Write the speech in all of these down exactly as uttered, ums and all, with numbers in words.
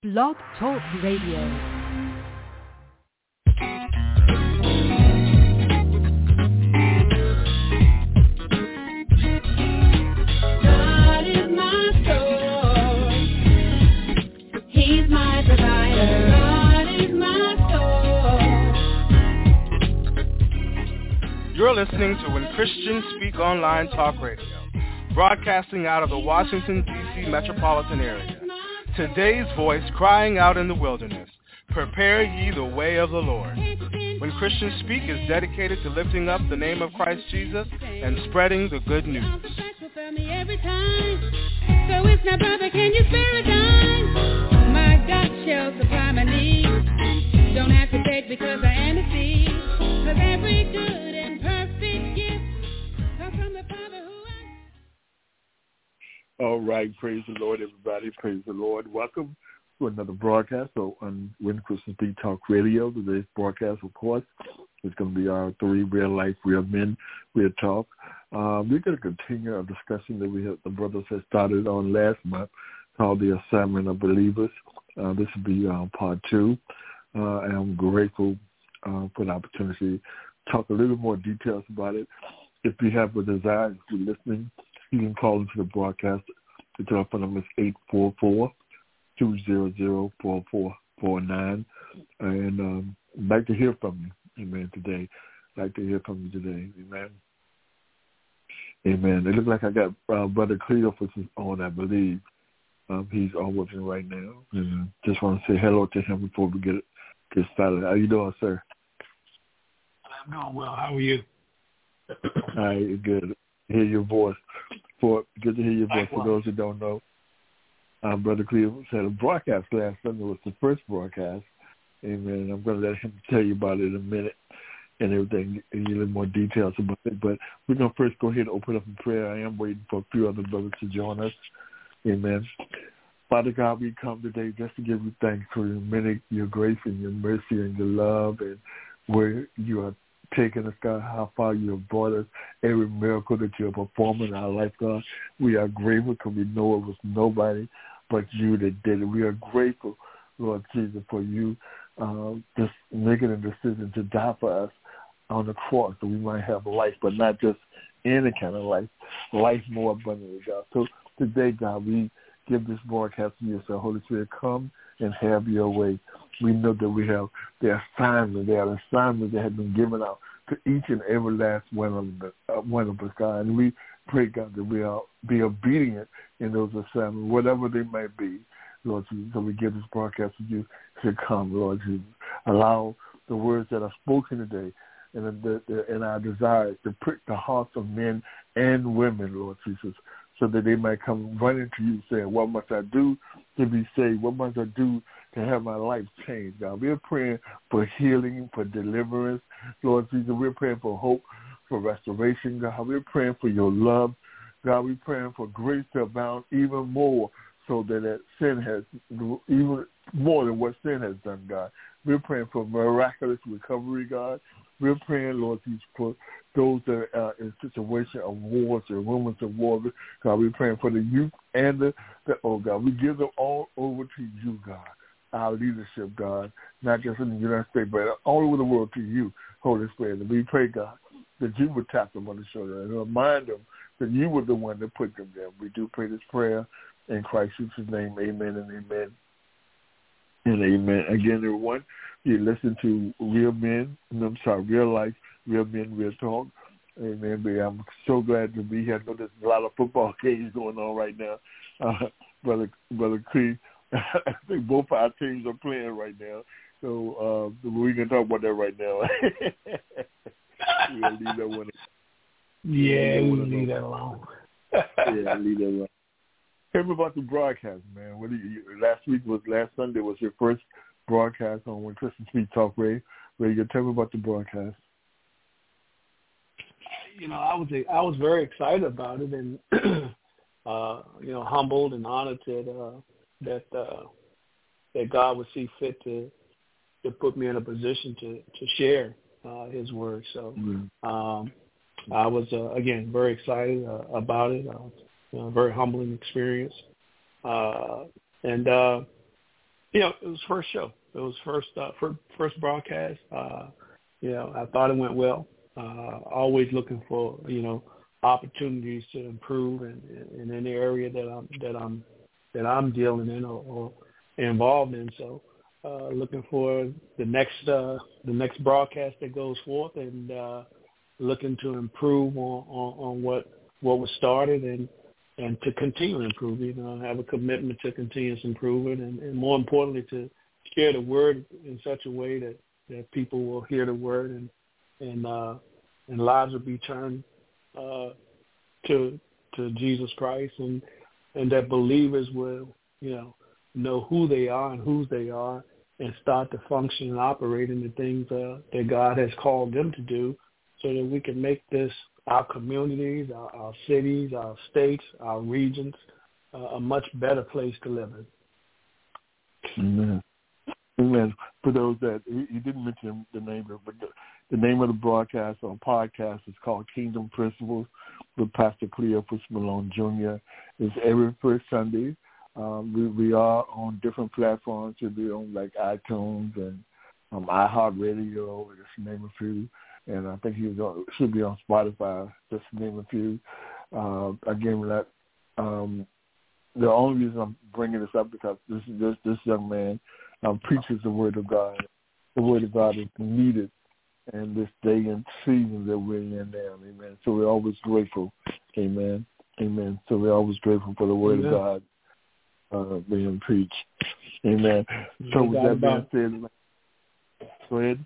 Blog Talk Radio. You're listening to When Christians Speak Online Talk Radio, broadcasting out of the Washington, D C metropolitan area. Today's voice crying out in the wilderness, prepare ye the way of the Lord. When Christians Speak is dedicated to lifting up the name of Christ Jesus and spreading the good news. So it's now, brother, can you spare a dime? My God shall supply my needs. Don't have to beg because I am a seed. Cause every good and perfect gift comes from the Father who I... All right, praise the Lord, everybody. Praise the Lord. Welcome to another broadcast so on When Christians Speak Talk Radio. Today's broadcast, of course, is going to be our three real life, real men, real talk. Uh, we're going to continue our discussion that we have, the brothers had started on last month called The Assignment of Believers. Uh, this will be uh, part two. Uh, and I'm grateful uh, for the opportunity to talk a little more details about it. If you have a desire, if you're listening, you can call into the broadcast. The telephone number is eight four four, two zero zero, four four four nine. And um, I'd like to hear from you, amen, today. I'd like to hear from you today, amen. Amen. It looks like I got uh, Brother Cleophas on, I believe. Um, he's on with me right now. And uh, just want to say hello to him before we get get started. How you doing, sir? I'm doing well. How are you? All right, good. Hear your voice. For good to hear your voice. For those who don't know, um, Brother Cleveland had a broadcast last Sunday. It was the first broadcast. Amen. I'm going to let him tell you about it in a minute and everything, and a little more details about it. But we're going to first go ahead and open up in prayer. I am waiting for a few other brothers to join us. Amen. Father God, we come today just to give you thanks for your many, your grace and your mercy and your love and where you are taking us, God, how far you have brought us, every miracle that you have performed in our life, God. We are grateful because we know it was nobody but you that did it. We are grateful, Lord Jesus, for you uh, just making a decision to die for us on the cross so we might have life, but not just any kind of life, life more abundantly, God. So today, God, we give this broadcast to you. So, Holy Spirit, come and have your way. We know that we have the assignment. There are assignments that have been given out to each and every last one of, the, uh, one of us, God. And we pray, God, that we are be obedient in those assignments, whatever they might be, Lord Jesus. So we give this broadcast to you to come, Lord Jesus. Allow the words that are spoken today and, the, the, and our desires to prick the hearts of men and women, Lord Jesus, so that they might come running to you saying, what must I do to be saved? What must I do to have my life changed, God? We're praying for healing, for deliverance, Lord Jesus. We're praying for hope, for restoration, God. We're praying for your love, God. We're praying for grace to abound even more so that, that sin has, even more than what sin has done, God. We're praying for miraculous recovery, God. We're praying, Lord Jesus, for those that are in situation of wars and rumors of war. God, we're praying for the youth and the, the, oh, God, we give them all over to you, God, our leadership, God, not just in the United States, but all over the world to you, Holy Spirit. And we pray, God, that you would tap them on the shoulder and remind them that you were the one that put them there. We do pray this prayer in Christ Jesus' name. Amen and amen and amen. Again, everyone, you listen to Real Men, I'm sorry, Real Life, Real Men, Real Talk. Amen. But I'm so glad to be here. I know there's a lot of football games going on right now. Uh, Brother Brother Cree, I think both our teams are playing right now. So uh, we can talk about that right now. We'll leave that one. Yeah, we'll leave that alone. yeah, leave that alone. Tell me about the broadcast, man. What do you, last week was, last Sunday was your first broadcast on When Christians Speak Talk Radio. Radio. Tell me about the broadcast. You know, I was I was very excited about it, and uh, you know, humbled and honored that uh, that uh, that God would see fit to to put me in a position to to share uh, His word. So mm-hmm. um, I was uh, again very excited uh, about it. Uh, you know, very humbling experience, uh, and uh, you know, it was first show. It was first uh, first, first broadcast. Uh, you know, I thought it went well. Uh, always looking for, you know, opportunities to improve in, in any area that I'm that I'm that I'm dealing in or, or involved in. So, uh, looking for the next uh, the next broadcast that goes forth, and uh, looking to improve on, on, on what what was started, and and to continue improving. You know, have a commitment to continuous improvement, and, and more importantly, to share the word in such a way that, that people will hear the word, and and uh, and lives will be turned uh, to to Jesus Christ, and and that believers will, you know, know who they are and whose they are, and start to function and operate in the things uh, that God has called them to do, so that we can make this, our communities, our, our cities, our states, our regions, uh, a much better place to live in. Amen. Amen. For those that, he, he didn't mention the name of it, but the, the name of the broadcast or podcast is called Kingdom Principles with Pastor Cleophas Malone Junior It's every first Sunday. Um, we, we are on different platforms. We'll be on like iTunes and um, iHeartRadio, just to name a few. And I think he was on, should be on Spotify, just to name a few. Uh, again, that um, the only reason I'm bringing this up because this this this young man um, preaches the word of God. The word of God is needed in this day and season that we're in now. Amen. So we're always grateful. Amen. Amen. So we're always grateful for the word Amen. of God uh, being preached. Amen. So No with that being said, go ahead.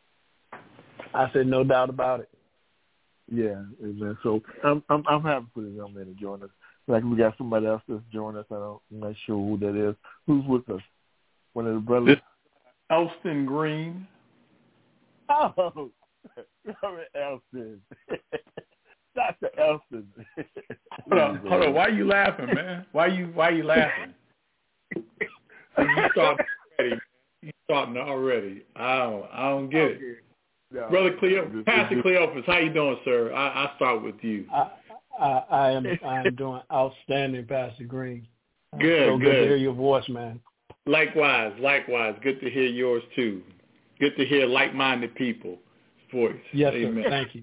I said no doubt about it. Yeah, amen. So I'm I'm I'm happy for this young man to join us. Like we got somebody else that's joining us. I don't, I'm not sure who that is. Who's with us? One of the brothers. Elston Green. Oh, Elston. Doctor Elston. Hold on, hold on. Why are you laughing, man? Why you Why are you laughing? You starting already. You starting already. I don't I don't get okay. it. No, Brother Cleophas, Pastor Cleophas, how you doing, sir? I, I start with you. I, I, I am I am doing outstanding, Pastor Green. Good, so good. good to hear your voice, man. Likewise, likewise. Good to hear yours too. Good to hear like-minded people voice. Yes, Amen. sir. Thank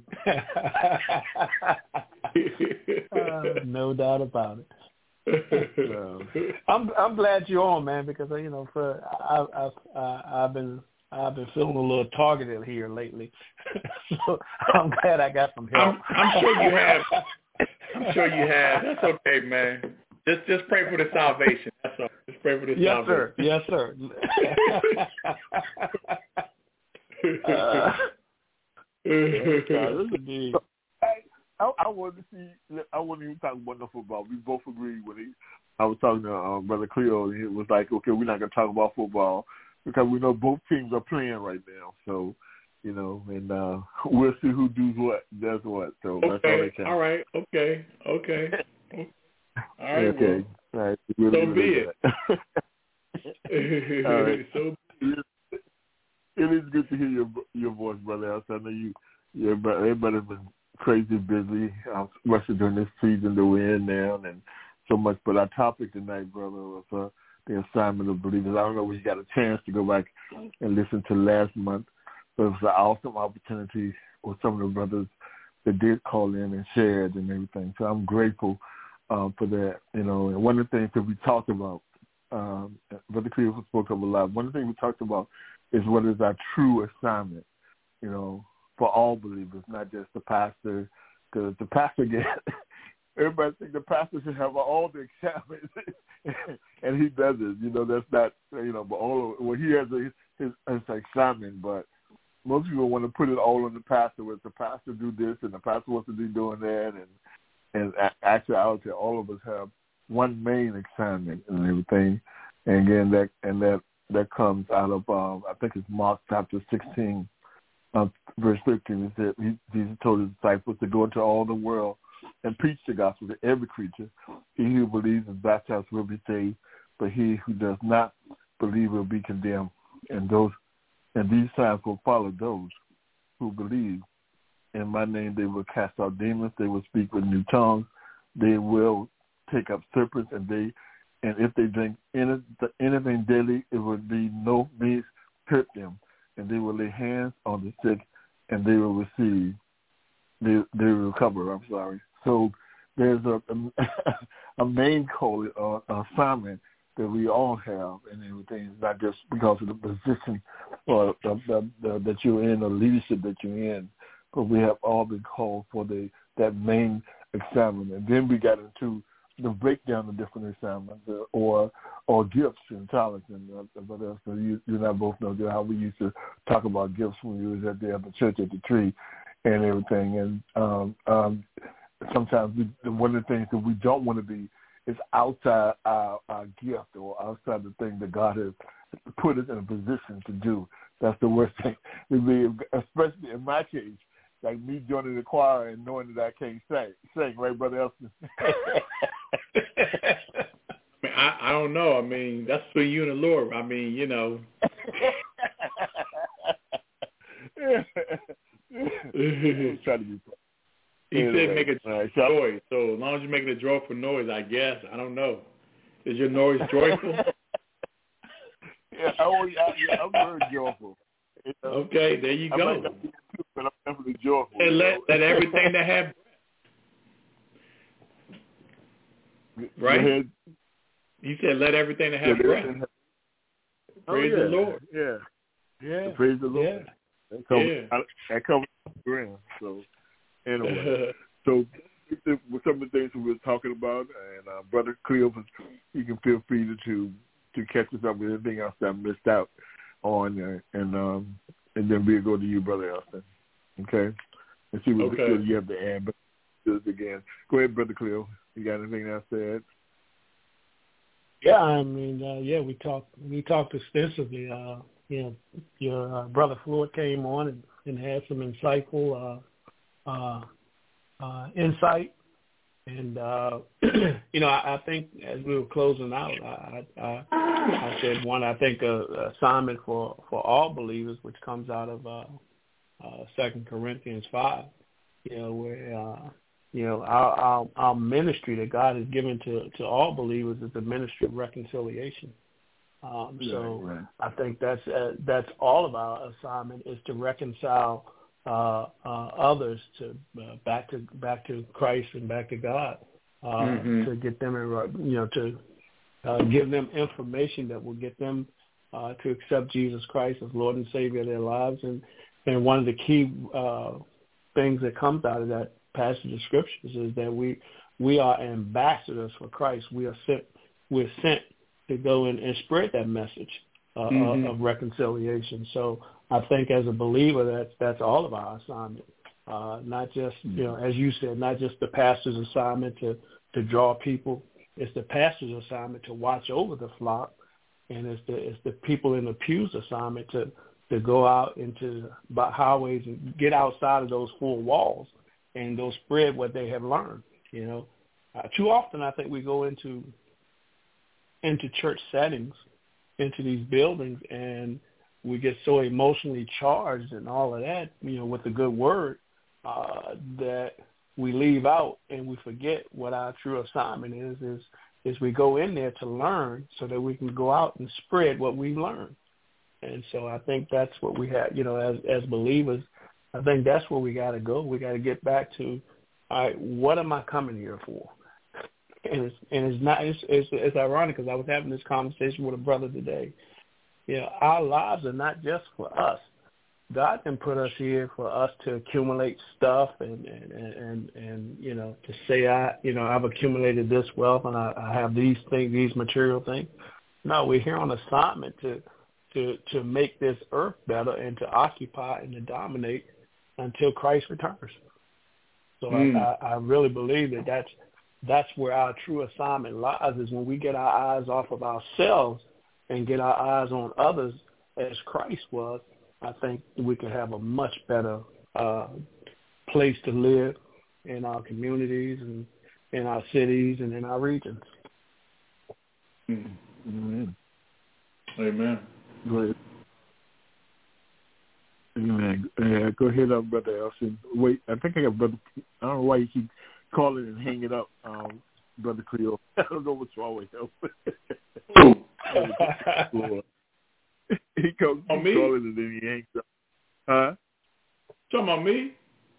you. uh, no doubt about it. um, I'm I'm glad you're on, man, because you know for I, I've I, I've been. I've been feeling a little targeted here lately, so I'm glad I got some help. I'm, I'm sure you have. I'm sure you have. That's okay, man. Just just pray for the salvation. That's all. Just pray for the yes, salvation. Yes, sir. Yes, sir. uh, I, I, I want to see. I want to even talk about the football. We both agreed when he. I was talking to um, Brother Cleo, and he was like, "Okay, we're not going to talk about football." Because we know both teams are playing right now, so you know, and uh, we'll see who does what, does what. So okay. that's all they can. All right, okay, okay, all right. Okay, well, all right. Really, so be it. All right. So it is good to hear your your voice, brother. I know you. you everybody's been crazy busy, uh, especially during this season that we're in now, and so much. But our topic tonight, brother, was. Uh, The assignment of believers. I don't know if you got a chance to go back and listen to last month, but it was an awesome opportunity with some of the brothers that did call in and shared and everything. So I'm grateful um, for that. You know, and one of the things that we talked about, um, Brother Cleveland spoke up a lot. One of the things we talked about is what is our true assignment. You know, for all believers, not just the pastor, because the pastor gets. Everybody thinks the pastor should have all the assignments, and he doesn't. You know, that's not, you know, but all of, well, he has a, his, his assignment, but most people want to put it all on the pastor, where the pastor do this and the pastor wants to be doing that, and and actuality, all of us have one main assignment and everything, and again, that and that that comes out of um, I think it's Mark chapter sixteen, uh, verse fifteen. It said he, Jesus told his disciples to go into all the world and preach the gospel to every creature. He who believes and baptized will be saved, but he who does not believe will be condemned. And those and these signs will follow those who believe. In my name they will cast out demons, they will speak with new tongues, they will take up serpents, and they and if they drink any, anything daily, it would be no means hurt them, and they will lay hands on the sick, and they will receive, they they will recover. I'm sorry. So there's a a, a main call, uh, assignment that we all have, and everything. It's not just because of the position or the, the, the, that you're in, or leadership that you're in, but we have all been called for the that main assignment. And then we got into the breakdown of different assignments, uh, or or gifts and talents and uh, what else. So you, you and I both know how we used to talk about gifts when we was at the, at the church at the tree and everything. And um, um, sometimes we, one of the things that we don't want to be is outside our, our gift or outside the thing that God has put us in a position to do. That's the worst thing. Especially in my case, like me joining the choir and knowing that I can't sing, sing right, Brother Elston? I, mean, I, I don't know. I mean, that's for you and the Lord. I mean, you know. Try to be. He anyway, said make a right, noise. So as long as you're making a joyful noise, I guess. I don't know. Is your noise joyful? yeah, oh, yeah, yeah, I'm very joyful. You know? Okay, there you I go. might not be too, but I'm definitely joyful. And let, let everything that have right? Go ahead. You said let everything that have yeah, breath. Have... Praise oh, yeah. the Lord. Yeah. Yeah. Praise the Lord. Yeah. That covers, yeah. I, that covers the ground. So anyway, so with some of the things that we were talking about, and uh, Brother Cleophas, you can feel free to, to to catch us up with anything else that I missed out on, uh, and um, and then we'll go to you, Brother Elston. Okay, and see what okay. you have to add. But do this again. Go ahead, Brother Cleo. You got anything else to add? Yeah, I mean, uh, yeah, we talked we talked extensively. Uh, you know, your uh, brother Floyd came on and, and had some insightful uh, uh, uh, insight, and uh, you know, I, I think as we were closing out, I, I, I said one. I think a, a assignment for, for all believers, which comes out of uh, uh, Second Corinthians five. You know, where uh, you know our, our our ministry that God has given to, to all believers is the ministry of reconciliation. Um, so right, right. I think that's uh, that's all of our assignment is to reconcile uh, uh, others to uh, back to back to Christ and back to God, uh, mm-hmm. to get them in, you know to uh, give them information that will get them uh, to accept Jesus Christ as Lord and Savior of their lives. And and one of the key uh, things that comes out of that passage of scriptures is that we we are ambassadors for Christ. We are sent we're sent to go in and spread that message uh, mm-hmm. of reconciliation. So I think as a believer, that's that's all of our assignment. Uh, not just, you know, as you said, not just the pastor's assignment to, to draw people. It's the pastor's assignment to watch over the flock, and it's the it's the people in the pews assignment to, to go out into highways and get outside of those four walls and go spread what they have learned. You know, uh, too often I think we go into into church settings, into these buildings, and we get so emotionally charged and all of that, you know, with the good word, uh, that we leave out and we forget what our true assignment is, is, is we go in there to learn so that we can go out and spread what we learned. And so I think that's what we have, you know, as, as believers, I think that's where we got to go. We got to get back to, all right, what am I coming here for? And it's, and it's not, it's, it's, it's ironic because I was having this conversation with a brother today. You know, our lives are not just for us. God didn't put us here for us to accumulate stuff and, and, and, and you know, to say, I, you know, I've accumulated this wealth and I, I have these things, these material things. No, we're here on assignment to, to, to make this earth better and to occupy and to dominate until Christ returns. So mm. I, I really believe that that's, that's where our true assignment lies, is when we get our eyes off of ourselves and get our eyes on others as Christ was. I think we can have a much better uh, place to live in our communities and in our cities and in our regions. Mm-hmm. Amen. Go ahead. Amen. Uh, go ahead, uh, Brother Elson. Wait, I think I got Brother. I don't know why you keep calling and hanging up. Um, Brother Cleo. I don't know what's wrong with him. he comes on me? calling and then he hangs up. Huh? Talking about me?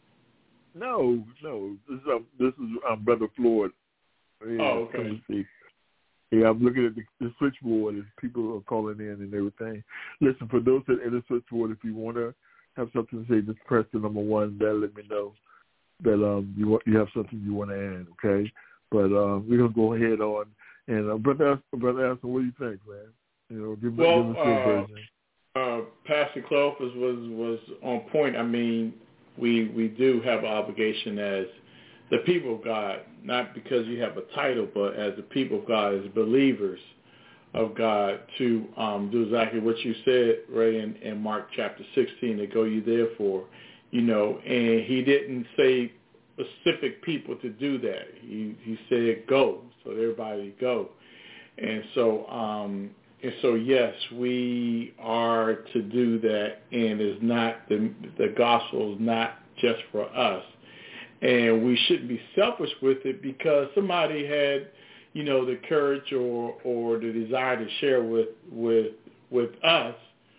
No, no. This is um, this is um, Brother Floyd. Yeah, oh, okay. Yeah, I'm looking at the, the switchboard and people are calling in and everything. Listen, for those that in the switchboard, if you want to have something to say, just press the number one. That'll let me know that um you want, you have something you want to add. Okay, but uh, we're gonna go ahead on and uh, brother brother Aston, what do you think, man? You know, give, well, give us your uh, version. Uh, Pastor Cleophas was was on point. I mean, we we do have an obligation as the people of God, not because you have a title, but as the people of God, as believers of God, to um, do exactly what you said right in, in Mark chapter sixteen, to go ye therefore, you know, and he didn't say specific people to do that. He, he said go, so everybody go. And so, um, and so, yes, we are to do that, and it's not, the, the gospel is not just for us. And we shouldn't be selfish with it because somebody had, you know, the courage or, or the desire to share with with with us.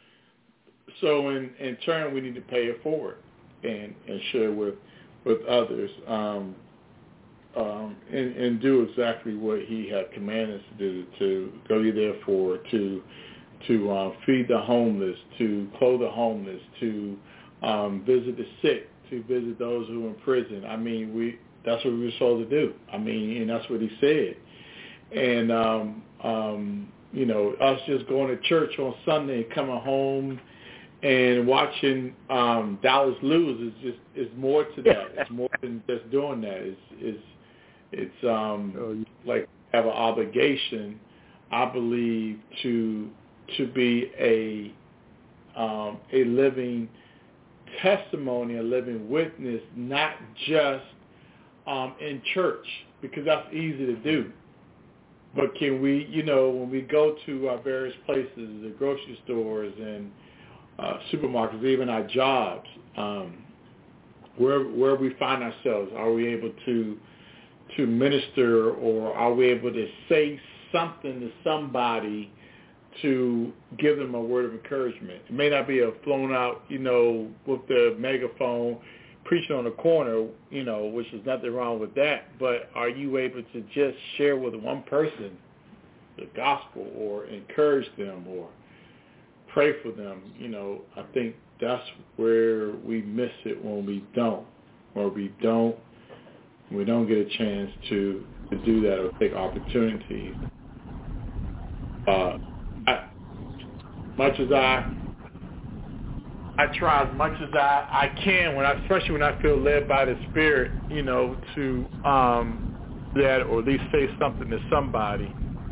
So in, in turn, we need to pay it forward and, and share with with others, um, um, and, and do exactly what he had commanded us to do, to go ye therefore, to to uh, feed the homeless, to clothe the homeless, to um, visit the sick, to visit those who are in prison. I mean, we that's what we were supposed to do. I mean, and that's what he said. And, um, um, you know, us just going to church on Sunday and coming home and watching um, Dallas lose is just is more to that. It's more than just doing that. It's it's, it's um, oh, yeah. like have an obligation, I believe, to to be a um, a living testimony, a living witness, not just um, in church, because that's easy to do. But can we, you know, when we go to our various places, the grocery stores and uh, supermarkets, even our jobs, um, where where we find ourselves, are we able to to minister, or are we able to say something to somebody to give them a word of encouragement? It may not be a flown out, you know, with the megaphone preaching on the corner, you know, which is nothing wrong with that, but are you able to just share with one person the gospel or encourage them or pray for them? You know, I think that's where we miss it when we don't, or we don't, we don't get a chance to, to do that or take opportunities. Uh, I, much as I I try as much as I, I can, when I, especially when I feel led by the Spirit, you know, to um, that, or at least say something to somebody,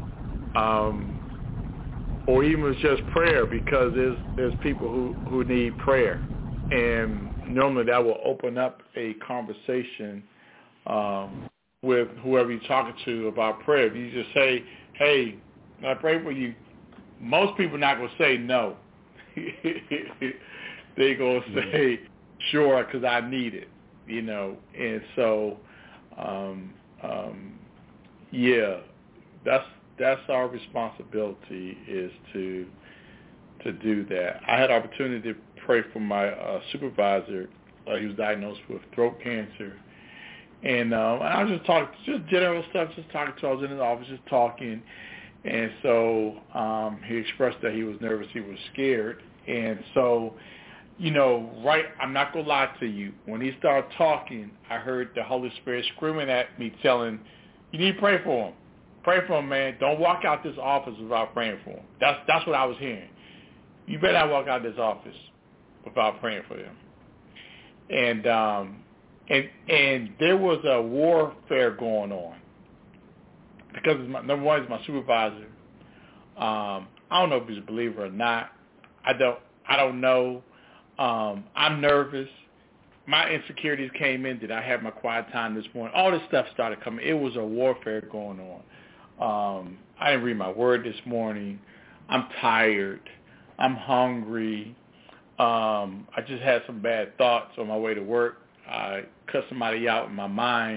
um, or even it's just prayer, because there's there's people who, who need prayer, and normally that will open up a conversation um, with whoever you're talking to about prayer. If you just say, "Hey, I pray for you," most people are not going to say no. They're going to say, sure, because I need it, you know. And so, um, um, yeah, that's that's our responsibility, is to to do that. I had opportunity to pray for my uh, supervisor. Uh, he was diagnosed with throat cancer. And um, I was just talking, just general stuff, just talking to him. I was in his office just talking. And so um, he expressed that he was nervous, he was scared. And so, you know, right, I'm not going to lie to you. When he started talking, I heard the Holy Spirit screaming at me, telling, you need to pray for him. Pray for him, man. Don't walk out this office without praying for him. That's that's what I was hearing. You better not walk out this office without praying for him. And um, and and there was a warfare going on, because my, number one is my supervisor. Um, I don't know if he's a believer or not. I don't. I don't know. Um, I'm nervous. My insecurities came in. Did I have my quiet time this morning? All this stuff started coming. It was a warfare going on. Um, I didn't read my word this morning. I'm tired. I'm hungry. Um, I just had some bad thoughts on my way to work. I cut somebody out in my mind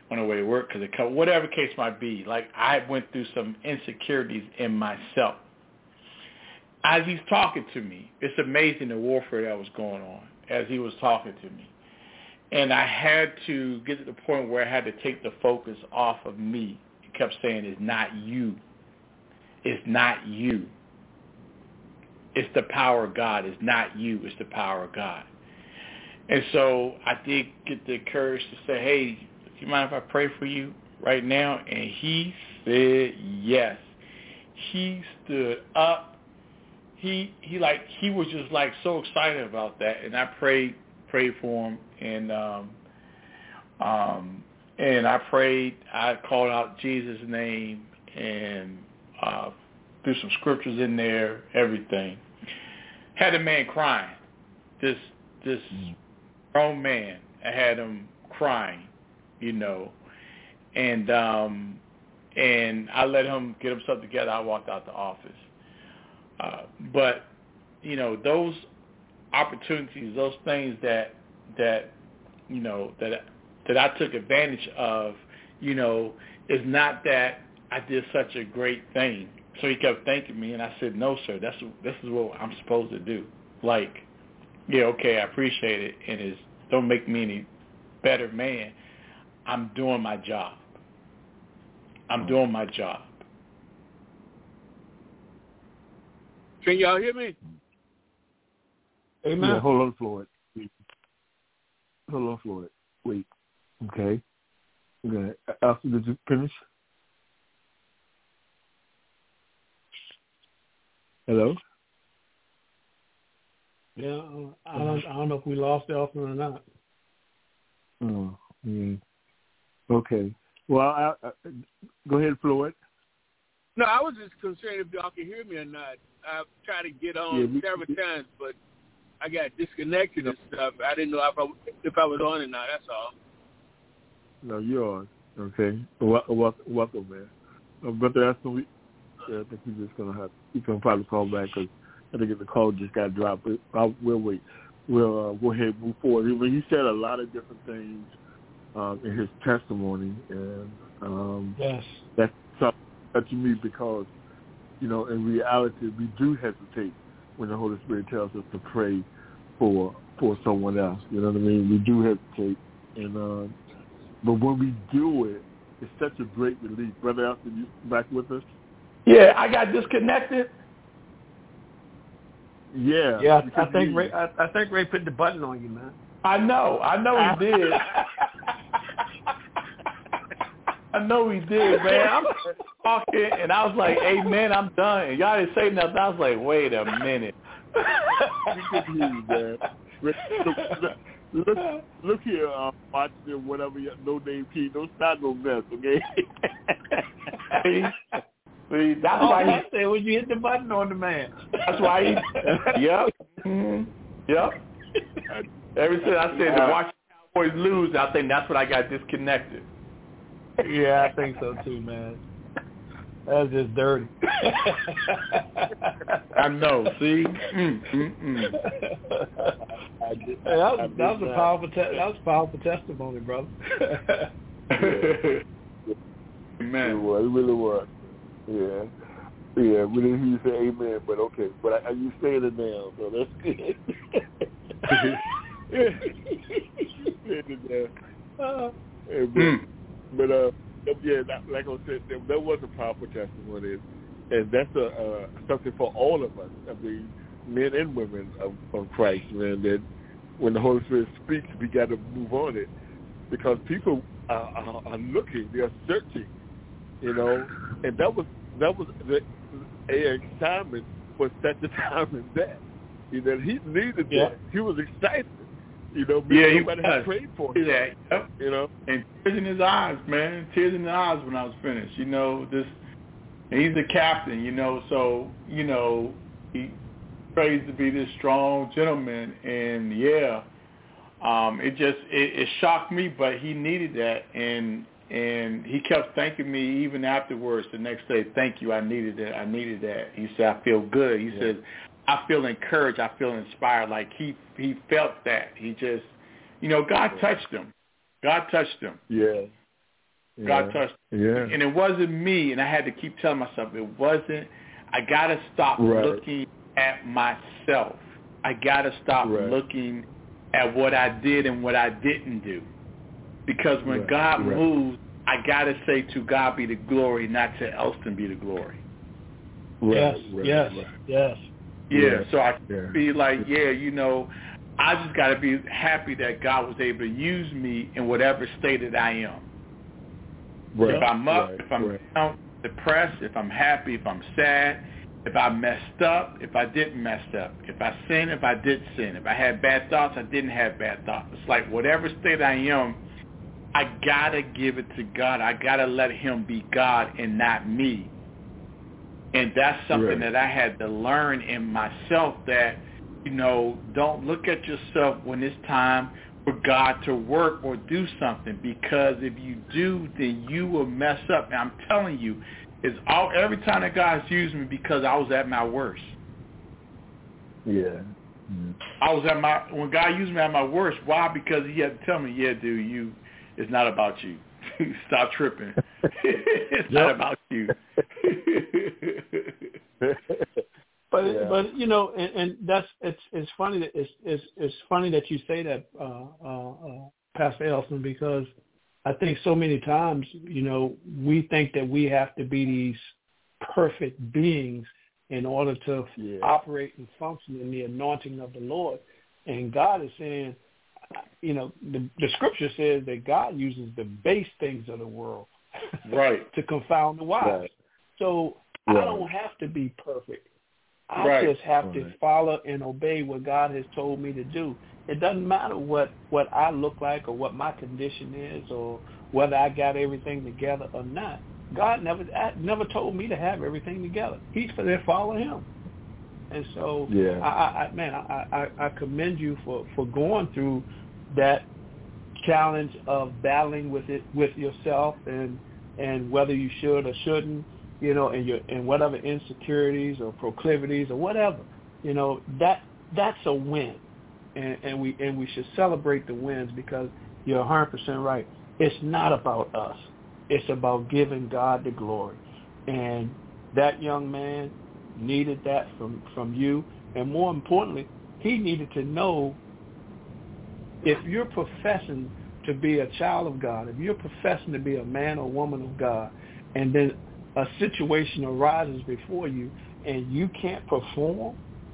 on the way to work because it, whatever case might be. Like I went through some insecurities in myself. As he's talking to me, it's amazing the warfare that was going on as he was talking to me. And I had to get to the point where I had to take the focus off of me. He kept saying, it's not you. It's not you. It's the power of God. It's not you. It's the power of God. And so I did get the courage to say, hey, do you mind if I pray for you right now? And he said yes. He stood up. He he like he was just like so excited about that, and I prayed prayed for him, and um, um, and I prayed. I called out Jesus' name and uh, threw some scriptures in there, everything. Had a man crying. This this grown man. I had him crying, you know, and um, and I let him get himself together. I walked out the office. Uh, but, you know, those opportunities, those things that, that you know, that that I took advantage of, you know, is not that I did such a great thing. So he kept thanking me, and I said, no, sir, that's this is what I'm supposed to do. Like, yeah, okay, I appreciate it, and it's, don't make me any better man. I'm doing my job. I'm doing my job. Can y'all hear me? Amen. Yeah, hold on, Floyd. Hold on, Floyd. Wait. Okay. Okay. After, did you finish? Hello? Yeah, I don't, I don't know if we lost Elton or not. Oh, yeah. Okay. Well, I, I, go ahead, Floyd. No, I was just concerned if y'all can hear me or not. I've tried to get on Yeah, we, several we, times, but I got disconnected and stuff. I didn't know if I, if I was on or not. That's all. No, you're on. Okay. Welcome, welcome, man. Uh, Brother Aston, we, yeah, I think we're just going to have, you can probably call back because I think the call just got dropped. I'll, we'll wait. We'll uh, go ahead and move forward. He, he said a lot of different things um, in his testimony, and um, yes, that's something to me because, you know, in reality, we do hesitate when the Holy Spirit tells us to pray for for someone else. You know what I mean? We do hesitate, and uh, but when we do it, it's such a great relief. Brother Alston, you back with us? Yeah, I got disconnected. Yeah, yeah. I think Ray, I, I think Ray put the button on you, man. I know, I know he did. I know he did, man. I'm talking, and I was like, hey, man, I'm done. And y'all didn't say nothing. I was like, wait a minute. We couldn't hear you, man. Look, look, look, look here, uh, watch them, whatever, no name key. Don't start no mess, okay? See? See, that's oh, why I said when you hit the button on the man. That's why he, yep, mm-hmm, yep. Ever since I said to watch the Cowboys lose, I think that's when I got disconnected. Yeah, I think so too, man. That's just dirty. I know. See, mm, mm, mm. Hey, that was, that was a powerful. Te- that was a powerful testimony, brother. Yeah. Amen. It was. It really was. Yeah. Yeah. We didn't hear you say amen, but okay. But I, you saying it now, so that's good. You said it now. Uh, yeah, but, mm. but uh, yeah, like I said, that, that was a powerful testimony, and that's a uh, something for all of us. I mean, men and women of, of Christ, man. That when the Holy Spirit speaks, we got to move on it, because people are, are, are looking, they are searching, you know. And that was that was the a excitement for such a time as that. You know, he needed yeah. that. He was excited. You know, yeah, nobody had prayed for him. That. Yep. You know, and tears in his eyes, man. Tears in his eyes when I was finished. You know, this. And he's the captain. You know, so you know he prays to be this strong gentleman, and yeah, um, it just it, it shocked me, but he needed that, and and he kept thanking me even afterwards. The next day, thank you, I needed that. I needed that. He said, I feel good. He yeah. said, I feel encouraged. I feel inspired. Like he he felt that. He just, you know, God touched him. God touched him. Yeah. Yeah. God touched me. Yeah. And it wasn't me, and I had to keep telling myself it wasn't. I got to stop right. looking at myself. I got to stop right. looking at what I did and what I didn't do. Because when right. God right. moves, I got to say to God be the glory, not to Elston be the glory. Right, yes, right, yes, right. yes. Yeah, right. so I yeah. be like, yeah, you know, I just got to be happy that God was able to use me in whatever state that I am. Right, if I'm up, right, if I'm right. down, depressed, if I'm happy, if I'm sad, if I messed up, if I didn't mess up, if I sinned, if I did sin, if I had bad thoughts, I didn't have bad thoughts. It's like whatever state I am, I got to give it to God. I got to let him be God and not me. And that's something right. that I had to learn in myself that, you know, don't look at yourself when it's time for God to work or do something, because if you do, then you will mess up. And I'm telling you, it's all every time that God's used me because I was at my worst. Yeah. Mm. I was at my when God used me at my worst. Why? Because he had to tell me, yeah, dude, you it's not about you. Stop tripping. It's not about you. But yeah. but you know, and, and that's it's it's funny that it's it's it's funny that you say that, uh, uh, uh, Pastor Elston, because I think so many times, you know, we think that we have to be these perfect beings in order to yeah. operate and function in the anointing of the Lord. And God is saying, you know, the, the scripture says that God uses the base things of the world right. to confound the wise. Right. So right. I don't have to be perfect. I right. just have right. to follow and obey what God has told me to do. It doesn't matter what, what I look like or what my condition is or whether I got everything together or not. God never never told me to have everything together. He said follow him. And so, yeah. I, I, man, I, I, I commend you for, for going through that challenge of battling with it with yourself and and whether you should or shouldn't, you know, and your and whatever insecurities or proclivities or whatever, you know, that that's a win, and, and we and we should celebrate the wins because you're one hundred percent right. It's not about us. It's about giving God the glory, and that young man needed that from, from you, and more importantly, he needed to know if you're professing to be a child of God, if you're professing to be a man or woman of God, and then a situation arises before you and you can't perform,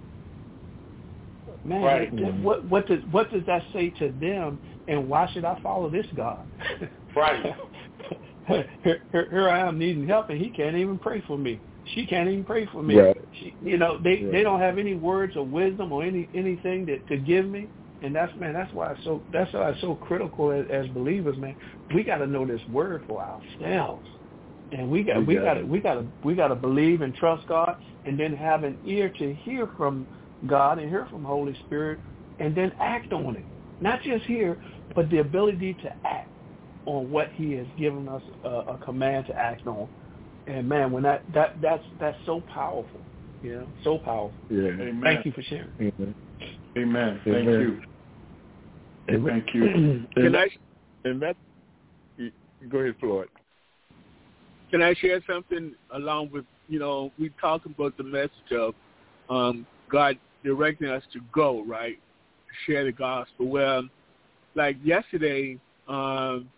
man, right. what, what does what does that say to them? And why should I follow this God? Right. here, here, here I am needing help, and he can't even pray for me. She can't even pray for me. Right. She, you know, they, right. they don't have any words of wisdom or any anything that to give me. And that's man, that's why it's so that's why it's so critical as, as believers, man. We got to know this word for ourselves, and we got we got to we got to we got to believe and trust God, and then have an ear to hear from God and hear from Holy Spirit, and then act on it. Not just hear, but the ability to act on what He has given us a, a command to act on. And man, when that, that that's that's so powerful, you know, so powerful. Yeah. Amen. Thank you for sharing. Amen. Amen. Thank Amen. you. Amen. Thank you. Can and I and that go ahead, Floyd. Can I share something along with, you know, we talk about the message of um, God directing us to go, right, share the gospel. Well, like yesterday, um,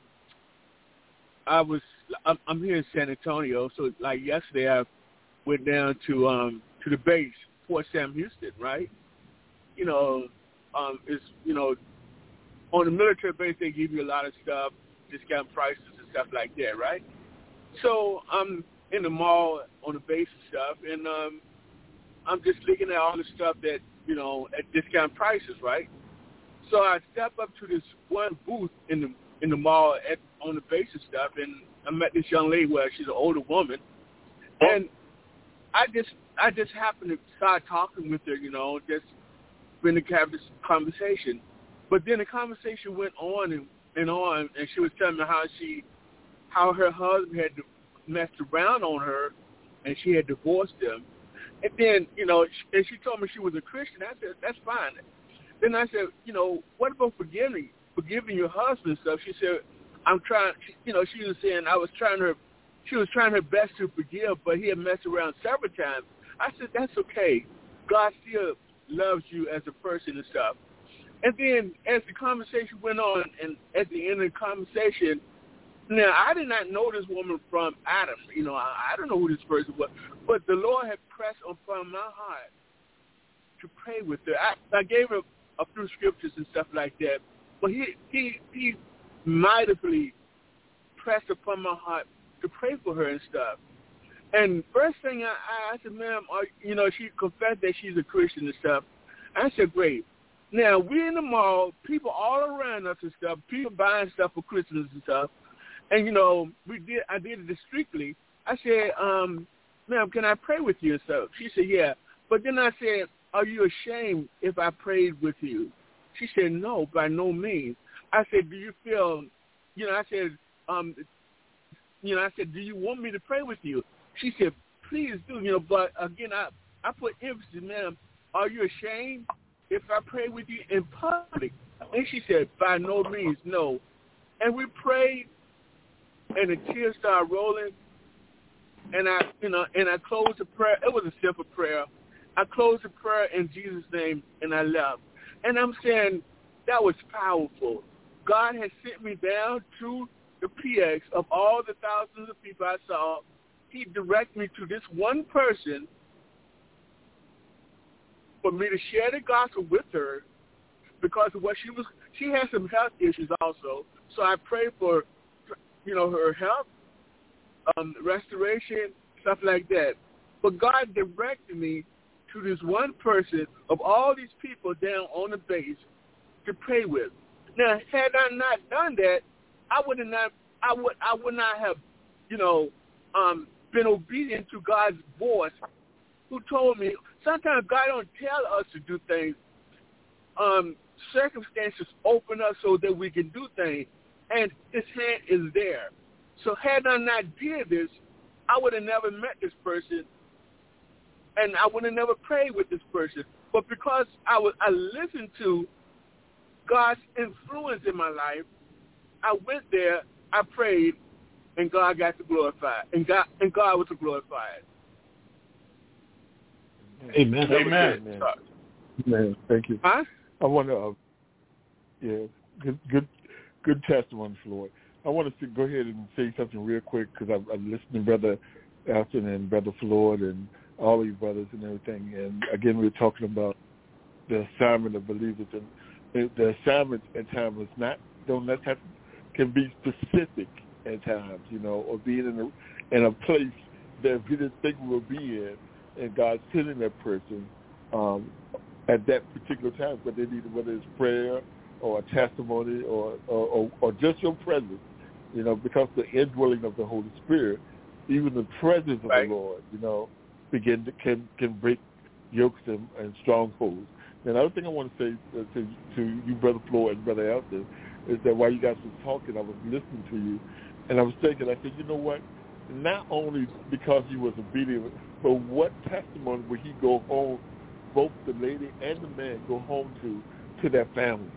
I was, I'm, I'm here in San Antonio, so like yesterday I went down to um, to the base, Fort Sam Houston, right? You know, um, it's, you know, on the military base they give you a lot of stuff, discount prices and stuff like that, right? So I'm in the mall on the base and stuff, and um, I'm just looking at all the stuff that, you know, at discount prices, right? So I step up to this one booth in the in the mall at on the base and stuff, and I met this young lady. Well, she's an older woman, and I just I just happened to start talking with her, you know, just been to have this conversation. But then the conversation went on and, and on, and she was telling me how she how her husband had messed around on her, and she had divorced him. And then, you know, she, and she told me she was a Christian. I said, that's fine. Then I said, you know, what about forgiving, forgiving your husband and stuff? She said, I'm trying, you know, she was saying I was trying her, she was trying her best to forgive, but he had messed around several times. I said, that's okay. God still loves you as a person and stuff. And then as the conversation went on, and at the end of the conversation, now I did not know this woman from Adam. You know, I, I don't know who this person was, but the Lord had pressed upon my heart to pray with her. I, I gave her a few scriptures and stuff like that, but he he he mightily pressed upon my heart to pray for her and stuff. And first thing I, I said, ma'am, are, you know, she confessed that she's a Christian and stuff. I said, great. Now, we're in the mall, people all around us and stuff, people buying stuff for Christmas and stuff. And, you know, we did. I did it discreetly. I said, um, ma'am, can I pray with you and stuff? She said, yeah. But then I said, are you ashamed if I prayed with you? She said, no, by no means. I said, do you feel, you know, I said, um, you know, I said, do you want me to pray with you? She said, please do, you know, but again, I, I put emphasis, ma'am, are you ashamed if I pray with you in public? And she said, by no means, no. And we prayed, and the tears started rolling, and I, you know, and I closed the prayer. It was a simple prayer. I closed the prayer in Jesus' name, and I left. And I'm saying that was powerful. God has sent me down to the P X of all the thousands of people I saw. He directed me to this one person for me to share the gospel with her because of what she was. She had some health issues also, so I prayed for, you know, her health, um, restoration, stuff like that. But God directed me to this one person of all these people down on the base to pray with. Now, had I not done that, I would not. I would. I would not have, you know, um, been obedient to God's voice, who told me. Sometimes God don't tell us to do things. Um, circumstances open up so that we can do things, and His hand is there. So had I not did this, I would have never met this person, and I would have never prayed with this person. But because I was, I listened to God's influence in my life, I went there, I prayed, and God got to glorify, and God and God was glorified. Amen. Amen. Amen. Amen. Thank you. Huh? I want to, uh, yeah, good, good, good testimony, Floyd. I want to go ahead and say something real quick because I've, I've listened to Brother Alton and Brother Floyd and all of you brothers and everything. And again, we we're talking about the assignment of believers, and the, the assignment at times is not don't let have can be specific at times, you know, or being in a in a place that we didn't think we would be in, and God sending that person um, at that particular time, but they needed, whether it's prayer or a testimony or or, or or just your presence, you know, because the indwelling of the Holy Spirit, even the presence of right. the Lord, you know, begin to can can break yokes and, and strongholds. And the other thing I want to say uh, to to you, Brother Floyd and Brother Alton, is that while you guys were talking, I was listening to you, and I was thinking, I said, you know what? Not only because he was obedient, but what testimony would he go home, both the lady and the man go home to, to their families?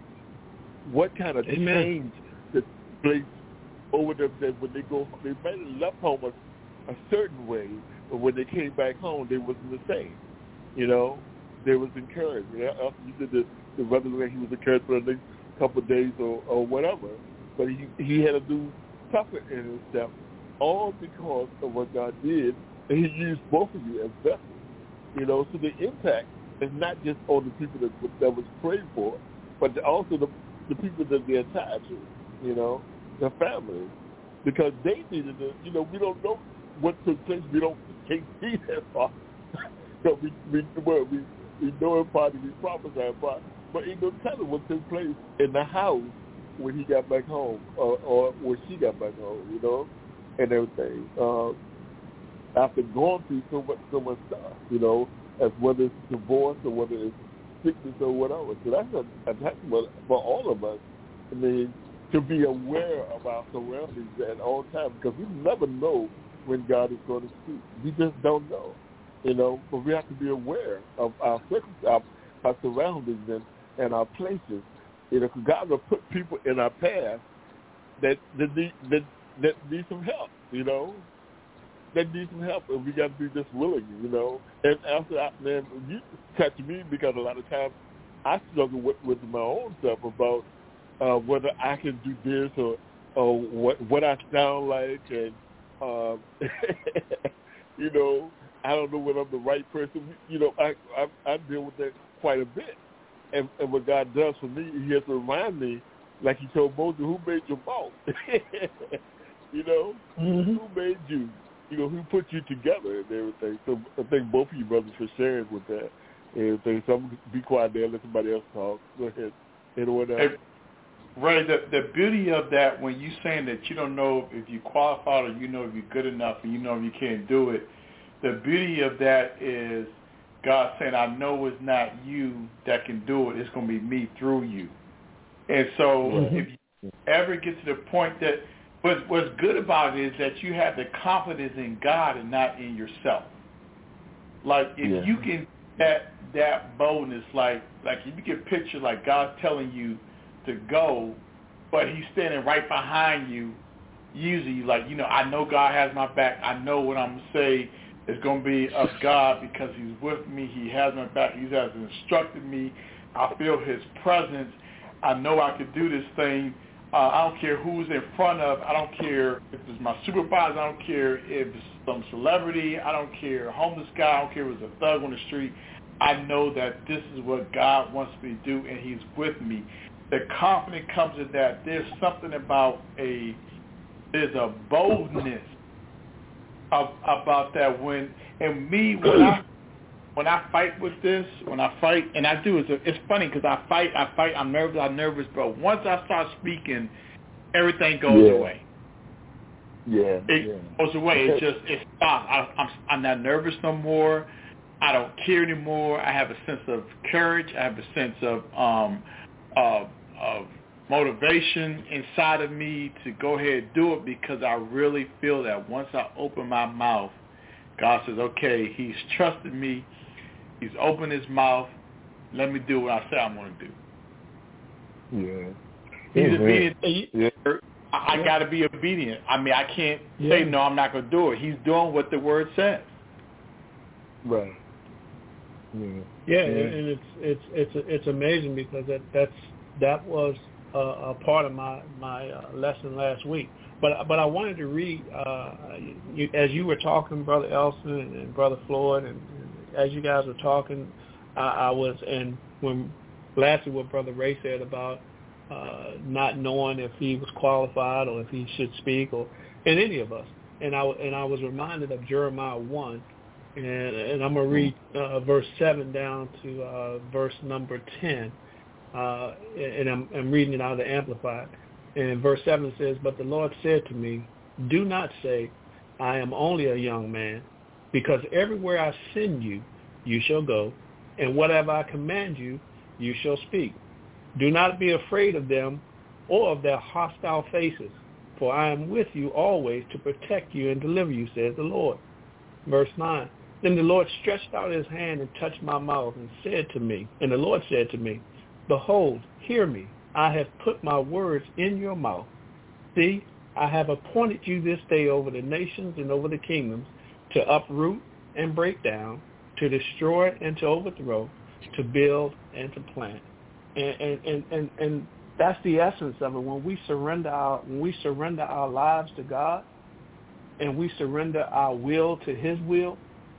What kind of Amen. change took place over them that when they go, they might have left home a, a certain way, but when they came back home, they wasn't the same. You know, they was encouraged. You know, after you did the, the brother, he was encouraged for the next couple of days or, or whatever, but he he had to do tougher in his step, all because of what God did, and he used both of you as vessels. You know, so the impact is not just on the people that, that was prayed for, but also the the people that they're tied to, you know, their families, because they needed to, you know, we don't know what took place. We don't can't see that far. So we we well, we we know in part and we prophesy in part, but ain't no telling what took place in the house when he got back home, or, or when she got back home, you know, and everything. Um, after going through so much so much stuff, you know, as whether it's divorce or whether it's sickness or whatever. So that's a, a testament for all of us. I mean, to be aware of our surroundings at all times, because we never know when God is going to speak. We just don't know, you know. But we have to be aware of our circumstances, our, our surroundings and, and our places. You know, because God will put people in our path that that need that, that need some help, you know. That need some help, and we got to be just willing, you know. And after that, man, you touch me because a lot of times I struggle with, with my own stuff about uh, whether I can do this or, or what what I sound like, and um, you know, I don't know whether I'm the right person. You know, I I, I deal with that quite a bit. And, and what God does for me, He has to remind me, like He told Moses, who made your mouth? You know, mm-hmm. Who made you? You know, who put you together and everything. So I thank both of you brothers for sharing with that and everything. So I'm going to be quiet there and let somebody else talk. Go ahead. Anyone else? Hey, Ray, the, the beauty of that, when you're saying that you don't know if you qualified or you know if you're good enough and you know if you can't do it, the beauty of that is God saying, I know it's not you that can do it. It's going to be me through you. And so mm-hmm. if you ever get to the point that What's, what's good about it is that you have the confidence in God and not in yourself. Like if yeah. you can that that boldness, like like if you can picture like God's telling you to go, but He's standing right behind you. Usually, like you know, I know God has my back. I know what I'm gonna say is gonna be of God because He's with me. He has my back. He has instructed me. I feel His presence. I know I can do this thing. Uh, I don't care who's in front of. I don't care if it's my supervisor. I don't care if it's some celebrity. I don't care homeless guy. I don't care if it's a thug on the street. I know that this is what God wants me to do, and He's with me. The confidence comes in that. There's something about a there's a boldness of, about that when and me when I when I fight with this, when I fight, and I do, it's, it's funny because I fight, I fight, I'm nervous, I'm nervous, but once I start speaking, everything goes yeah. away. Yeah, It yeah. goes away. It just, it stops. I, I'm, I'm not nervous no more. I don't care anymore. I have a sense of courage. I have a sense of, um, of, of motivation inside of me to go ahead and do it because I really feel that once I open my mouth, God says, okay, He's trusted me. He's opened His mouth. Let me do what I say I'm going to do. Yeah. He's mm-hmm. obedient. Yeah. I, I yeah. got to be obedient. I mean, I can't yeah. say, no, I'm not going to do it. He's doing what the Word says. Right. Yeah. Yeah, yeah. and it's it's it's it's amazing because that that's that was a, a part of my my uh, lesson last week. But but I wanted to read uh, you, as you were talking, Brother Elson and, and Brother Floyd, and, and as you guys were talking, I, I was and when lastly what Brother Ray said about uh, not knowing if he was qualified or if he should speak or in any of us, and I and I was reminded of Jeremiah one, and and I'm gonna read uh, verse seven down to uh, verse number ten, uh, and I'm, I'm reading it out of the Amplified. And verse seven says, but the Lord said to me, do not say, I am only a young man, because everywhere I send you, you shall go, and whatever I command you, you shall speak. Do not be afraid of them or of their hostile faces, for I am with you always to protect you and deliver you, says the Lord. Verse nine, then the Lord stretched out His hand and touched my mouth and said to me, and the Lord said to me, behold, hear me. I have put my words in your mouth. See, I have appointed you this day over the nations and over the kingdoms to uproot and break down, to destroy and to overthrow, to build and to plant. And and, and, and, and that's the essence of it. When we surrender our when we surrender our lives to God and we surrender our will to His will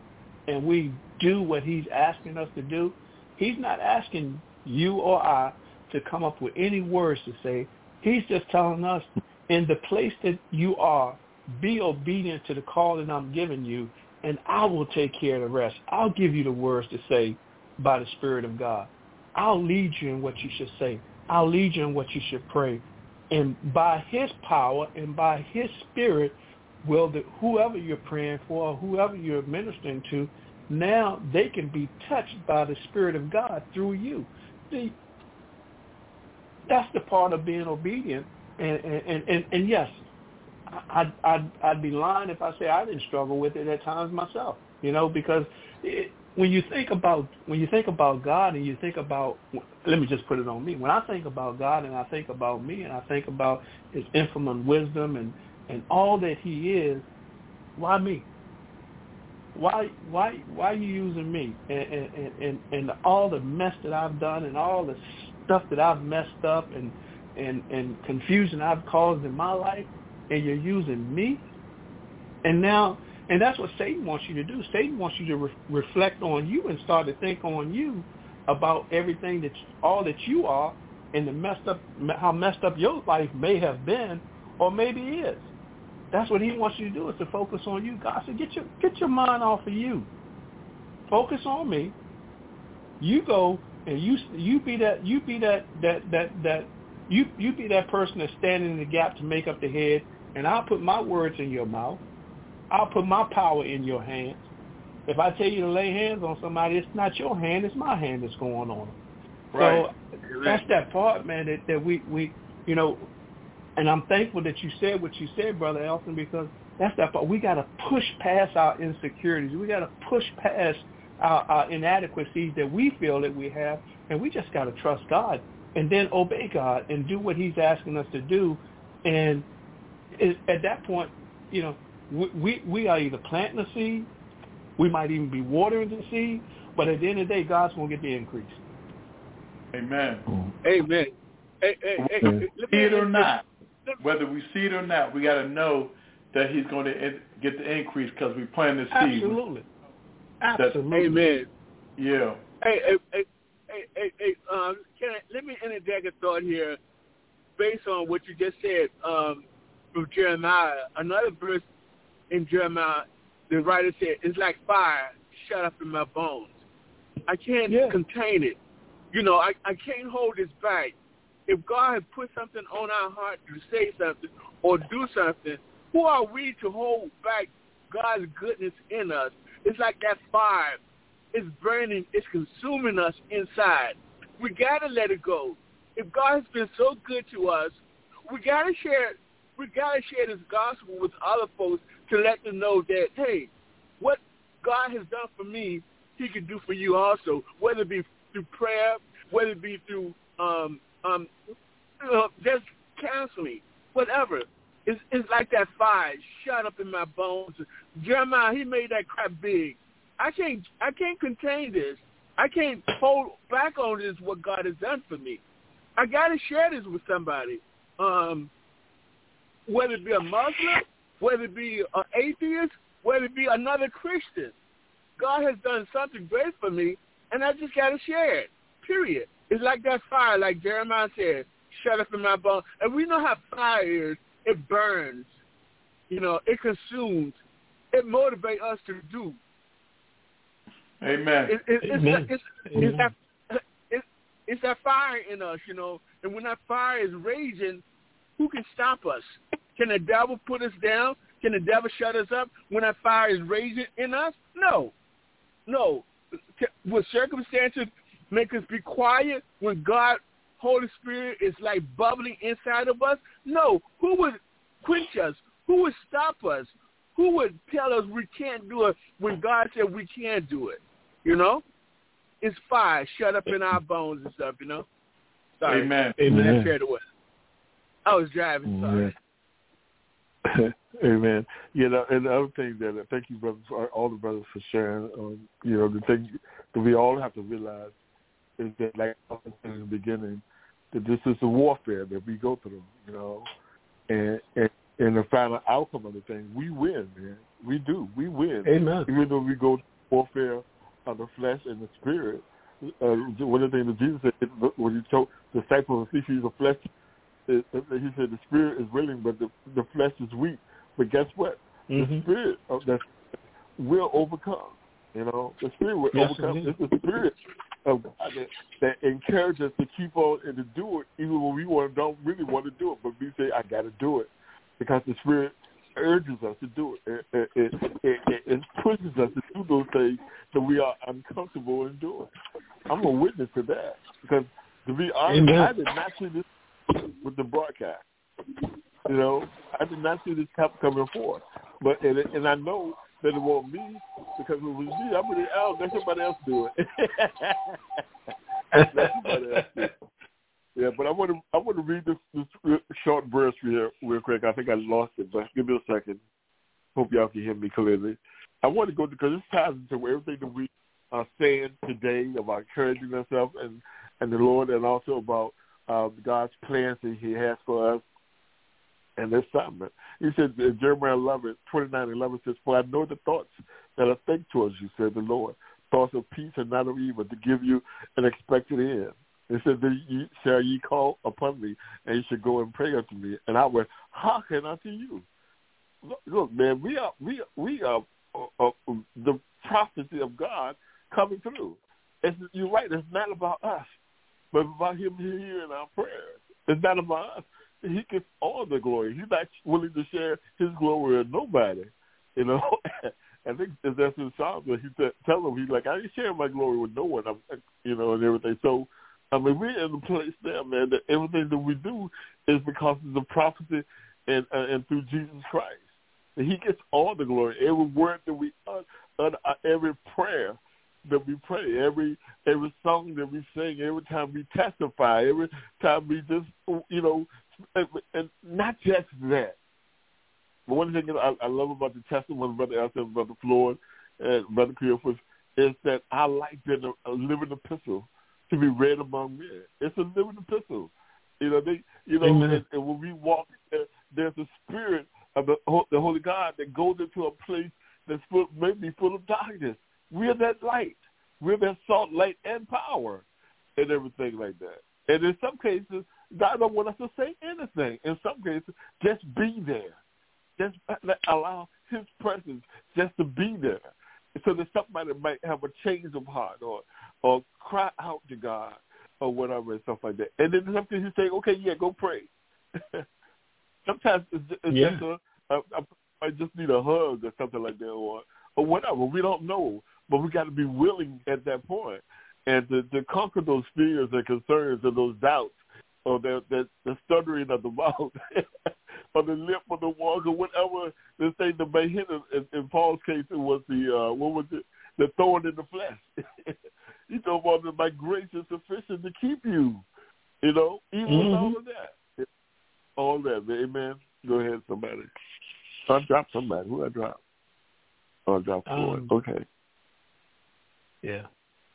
and we do what He's asking us to do, He's not asking you or I to come up with any words to say. He's just telling us, in the place that you are, be obedient to the call that I'm giving you, and I will take care of the rest. I'll give you the words to say by the Spirit of God. I'll lead you in what you should say. I'll lead you in what you should pray. And by His power and by His Spirit, will the, whoever you're praying for or whoever you're ministering to, now they can be touched by the Spirit of God through you. See, that's the part of being obedient. And and, and, and yes, I'd, I'd, I'd be lying if I say I didn't struggle with it at times myself, you know, because it, when you think about when you think about God and you think about, let me just put it on me. When I think about God and I think about me and I think about His infinite wisdom and, and all that He is, why me? Why why why are you using me? And, and, and, and all the mess that I've done and all the stuff that I've messed up and, and, and confusion I've caused in my life, and you're using me? And now, and that's what Satan wants you to do. Satan wants you to re- reflect on you and start to think on you about everything that, all that you are and the messed up, how messed up your life may have been or maybe is. That's what he wants you to do, is to focus on you. God said, get your get your mind off of you. Focus on me. You go and you you be that you be that that that that you you be that person that's standing in the gap to make up the head, and I'll put my words in your mouth. I'll put my power in your hands. If I tell you to lay hands on somebody, it's not your hand, it's my hand that's going on them. Right. So that's that part, man, that, that we, we, you know, and I'm thankful that you said what you said, Brother Elton, because that's that part. We got to push past our insecurities. We got to push past our, our inadequacies that we feel that we have, and we just got to trust God and then obey God and do what He's asking us to do. And it, at that point, you know, we, we we are either planting a seed, we might even be watering the seed, but at the end of the day, God's going to get the increase. Amen. Amen. Hey, hey, hey, see it or not, whether we see it or not, we got to know that He's going to get the increase because we plant the seed. Absolutely. Absolutely. Amen. Yeah. Hey, hey, hey, hey, hey, hey um, can I, let me interject a thought here based on what you just said um, from Jeremiah. Another verse in Jeremiah, the writer said, it's like fire shut up in my bones. I can't yeah. contain it. You know, I, I can't hold this back. If God has put something on our heart to say something or do something, who are we to hold back God's goodness in us? It's like that fire. It's burning. It's consuming us inside. We got to let it go. If God has been so good to us, we got to share we got to share this gospel with other folks to let them know that, hey, what God has done for me, He can do for you also, whether it be through prayer, whether it be through um, um, uh, just counseling, whatever. It's, it's like that fire shut up in my bones. Jeremiah, he made that crap big. I can't, I can't contain this. I can't hold back on this, what God has done for me. I got to share this with somebody, um, whether it be a Muslim, whether it be an atheist, whether it be another Christian. God has done something great for me, and I just got to share it, period. It's like that fire, like Jeremiah said, shut up in my bones. And we know how fire is. It burns. You know, it consumes. It motivates us to do. Amen. It, it, it's, Amen. It's, it's, Amen. it's, that, it's, it's that fire in us, you know. And when that fire is raging, who can stop us? Can the devil put us down? Can the devil shut us up when that fire is raging in us? No. No. Will circumstances make us be quiet when God, Holy Spirit, is like bubbling inside of us? No. Who would quench us? Who would stop us? Who would tell us we can't do it when God said we can do it? You know? It's fire shut up in our bones and stuff, you know? Sorry. Amen. Amen. Amen. I shared away. I was driving, sorry. Amen. Amen. You know, and the other thing that uh, thank you, brothers, for, all the brothers for sharing. Um, you know, the thing that we all have to realize is that, like I was saying in the beginning, that this is a warfare that we go through. You know, and and, and the final outcome of the thing, we win, man. We do. We win. Amen. Even though we go through warfare of the flesh and the spirit. Uh, one of the things that Jesus said when He told the disciples to see the flesh. It, it, he said the spirit is willing, but the the flesh is weak. But guess what? Mm-hmm. The spirit of that will overcome. You know, the spirit will Yes, overcome. it is. It's the spirit of God that, that encourages us to keep on and to do it, even when we want don't really want to do it. But we say, I got to do it because the spirit urges us to do it. It, it, it, it. it pushes us to do those things that we are uncomfortable in doing. I'm a witness to that because, to be honest, Amen. I did not see this with the broadcast. You know, I did not see this coming forth. But and, and I know they didn't want me because it was me. I'm really out. Let somebody else do it. Let somebody else do it. Yeah, but I want to I want to read this, this short verse here real quick. I think I lost it, but give me a second. Hope y'all can hear me clearly. I want to go because this ties into everything that we are saying today about encouraging ourselves and, and the Lord, and also about uh, God's plans that He has for us and this assignment. He said in Jeremiah eleven, twenty-nine, eleven says, "For I know the thoughts that I think towards you," said the Lord, "thoughts of peace and not of evil, to give you an expected end." It said, "Then ye, shall ye call upon me, and you should go and pray unto me, and I will hearken unto you." Look, look man, we are we are, we are uh, uh, the prophecy of God coming through. It's, you're right. It's not about us, but about Him hearing our prayers. It's not about us. He gets all the glory. He's not willing to share His glory with nobody. You know, I think that's in Psalms where He said, "Tell him," He's like, "I ain't sharing my glory with no one." I'm, you know, and everything. So, I mean, we're in the place there, man, that everything that we do is because of the prophecy and uh, and through Jesus Christ. And He gets all the glory. Every word that we utter, utter, every prayer that we pray, every every song that we sing, every time we testify, every time we just, you know, and, and not just that. But one thing I, I love about the testimony of Brother Elton and Brother Floyd and Brother Cleophas is that I like being a, a living epistle to be read among men. It's a living epistle. You know, they, you know, and, and when we walk, there, there's a spirit of the, the Holy God that goes into a place that's full, maybe full of darkness. We're that light. We're that salt, light, and power, and everything like that. And in some cases, God don't want us to say anything. In some cases, just be there. Just allow His presence just to be there, so that somebody might have a change of heart or or cry out to God or whatever and stuff like that. And then sometimes you say, okay, yeah, go pray. Sometimes it's, it's yeah. just a, a, a, I just need a hug or something like that, or or whatever. We don't know, but we got to be willing at that point and to, to conquer those fears and concerns and those doubts, or the the, the stuttering of the mouth, or the lip of the walk, or whatever the thing that may hit. In, in Paul's case, it was the uh, what was it? The thorn in the flesh. He told Paul that my grace is sufficient to keep you. You know, even mm-hmm. with all of that, all that. Amen. Go ahead, somebody. I dropped somebody. Who I dropped? Oh, I dropped Floyd. Um, okay. Yeah.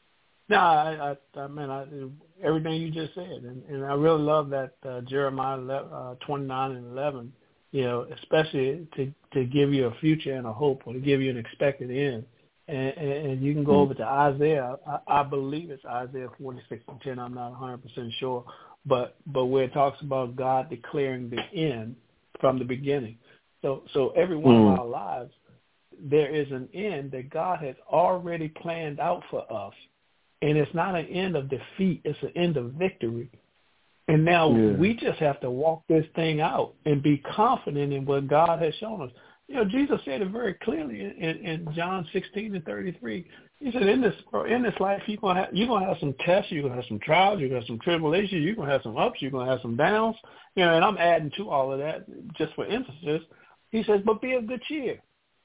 No, I, I, I mean, I, everything you just said, and, and I really love that uh, Jeremiah uh, twenty-nine and eleven. You know, especially to to give you a future and a hope, or to give you an expected end. And, and, and you can go over to Isaiah. I, I believe it's Isaiah forty-six and ten. I'm not one hundred percent sure, but but where it talks about God declaring the end from the beginning. So so every one mm. of our lives, there is an end that God has already planned out for us. And it's not an end of defeat. It's an end of victory. And now yeah. we just have to walk this thing out and be confident in what God has shown us. You know, Jesus said it very clearly in, in John sixteen and thirty-three. He said, in this in this life, you're going to have, you're going to have some tests, you're going to have some trials, you're going to have some tribulations, you're going to have some ups, you're going to have some downs. You know, and I'm adding to all of that just for emphasis. He says, but be of good cheer,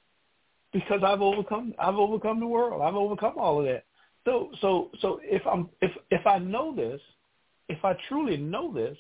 because I've overcome I've overcome the world. I've overcome all of that. So so so if I'm if if I know this, if I truly know this,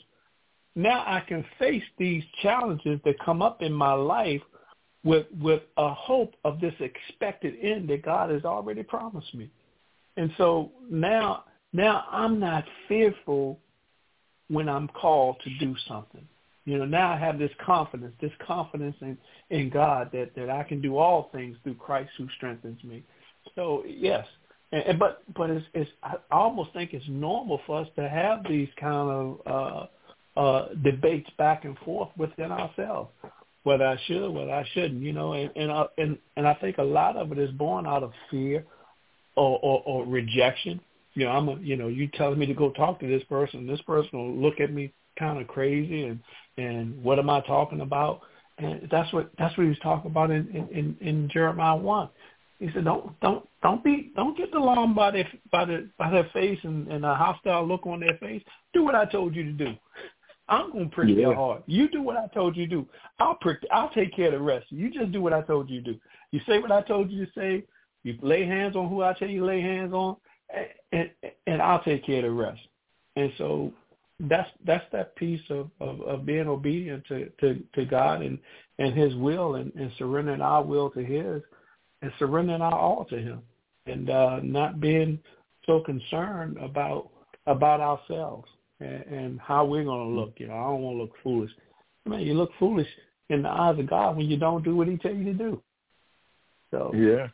now I can face these challenges that come up in my life with with a hope of this expected end that God has already promised me. And so now now I'm not fearful when I'm called to do something. You know, now I have this confidence, this confidence in, in God that, that I can do all things through Christ who strengthens me. So, yes. And, and, but but it's, it's, I almost think it's normal for us to have these kind of uh, uh, debates back and forth within ourselves, whether I should, whether I shouldn't, you know, and and, uh, and and I think a lot of it is born out of fear or, or, or rejection. You know, I'm a, you know, you telling me to go talk to this person, this person will look at me kind of crazy, and and what am I talking about? And that's what that's what he was talking about in, in, in Jeremiah one. He said, don't don't don't be don't get alarmed by their by the by their face and, and a hostile look on their face. Do what I told you to do. I'm gonna prick yeah. your heart. You do what I told you to do. I'll prick. I'll take care of the rest. You just do what I told you to do. You say what I told you to say. You lay hands on who I tell you to lay hands on, and, and, and I'll take care of the rest. And so that's that's that piece of, of, of being obedient to, to, to God and, and his will, and, and surrendering our will to his, and surrendering our all to him, and uh, not being so concerned about about ourselves and, and how we're going to look. You know, I don't want to look foolish. I mean, you look foolish in the eyes of God when you don't do what he tells you to do. So yeah.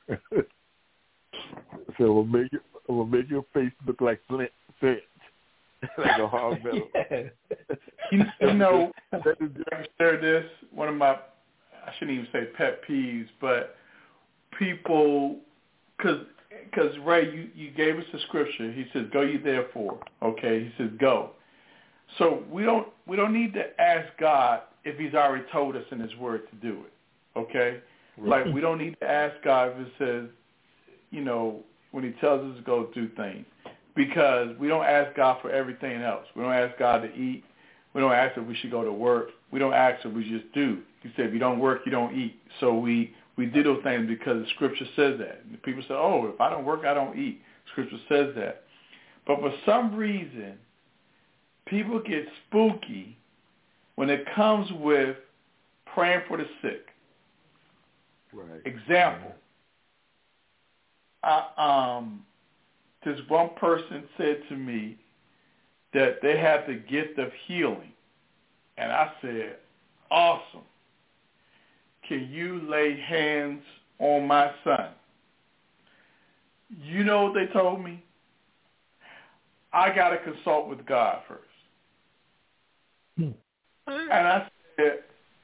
So we'll make it, we'll make your face look like flint, flint. Like a hard metal. Yeah. You, you know, I share this. One of my, I shouldn't even say pet peeves, but people, because because Ray, you, you gave us the scripture. He says, "Go ye therefore." Okay, he says, "Go." So we don't we don't need to ask God if he's already told us in his word to do it. Okay, right. Like we don't need to ask God if it says, you know, when he tells us to go do things. Because we don't ask God for everything else. We don't ask God to eat. We don't ask if we should go to work. We don't ask if we just do. He said, if you don't work, you don't eat. So we, we do those things because the scripture says that. And people say, oh, if I don't work, I don't eat. Scripture says that. But for some reason, people get spooky when it comes with praying for the sick. Right. Example. I, um... This one person said to me that they had the gift of healing. And I said, awesome. Can you lay hands on my son? You know what they told me? I got to consult with God first. Hmm. And I said,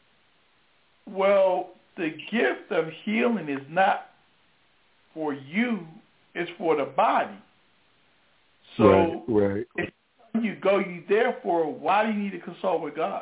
well, the gift of healing is not for you. It's for the body. So right, right. if you go, you therefore, why do you need to consult with God?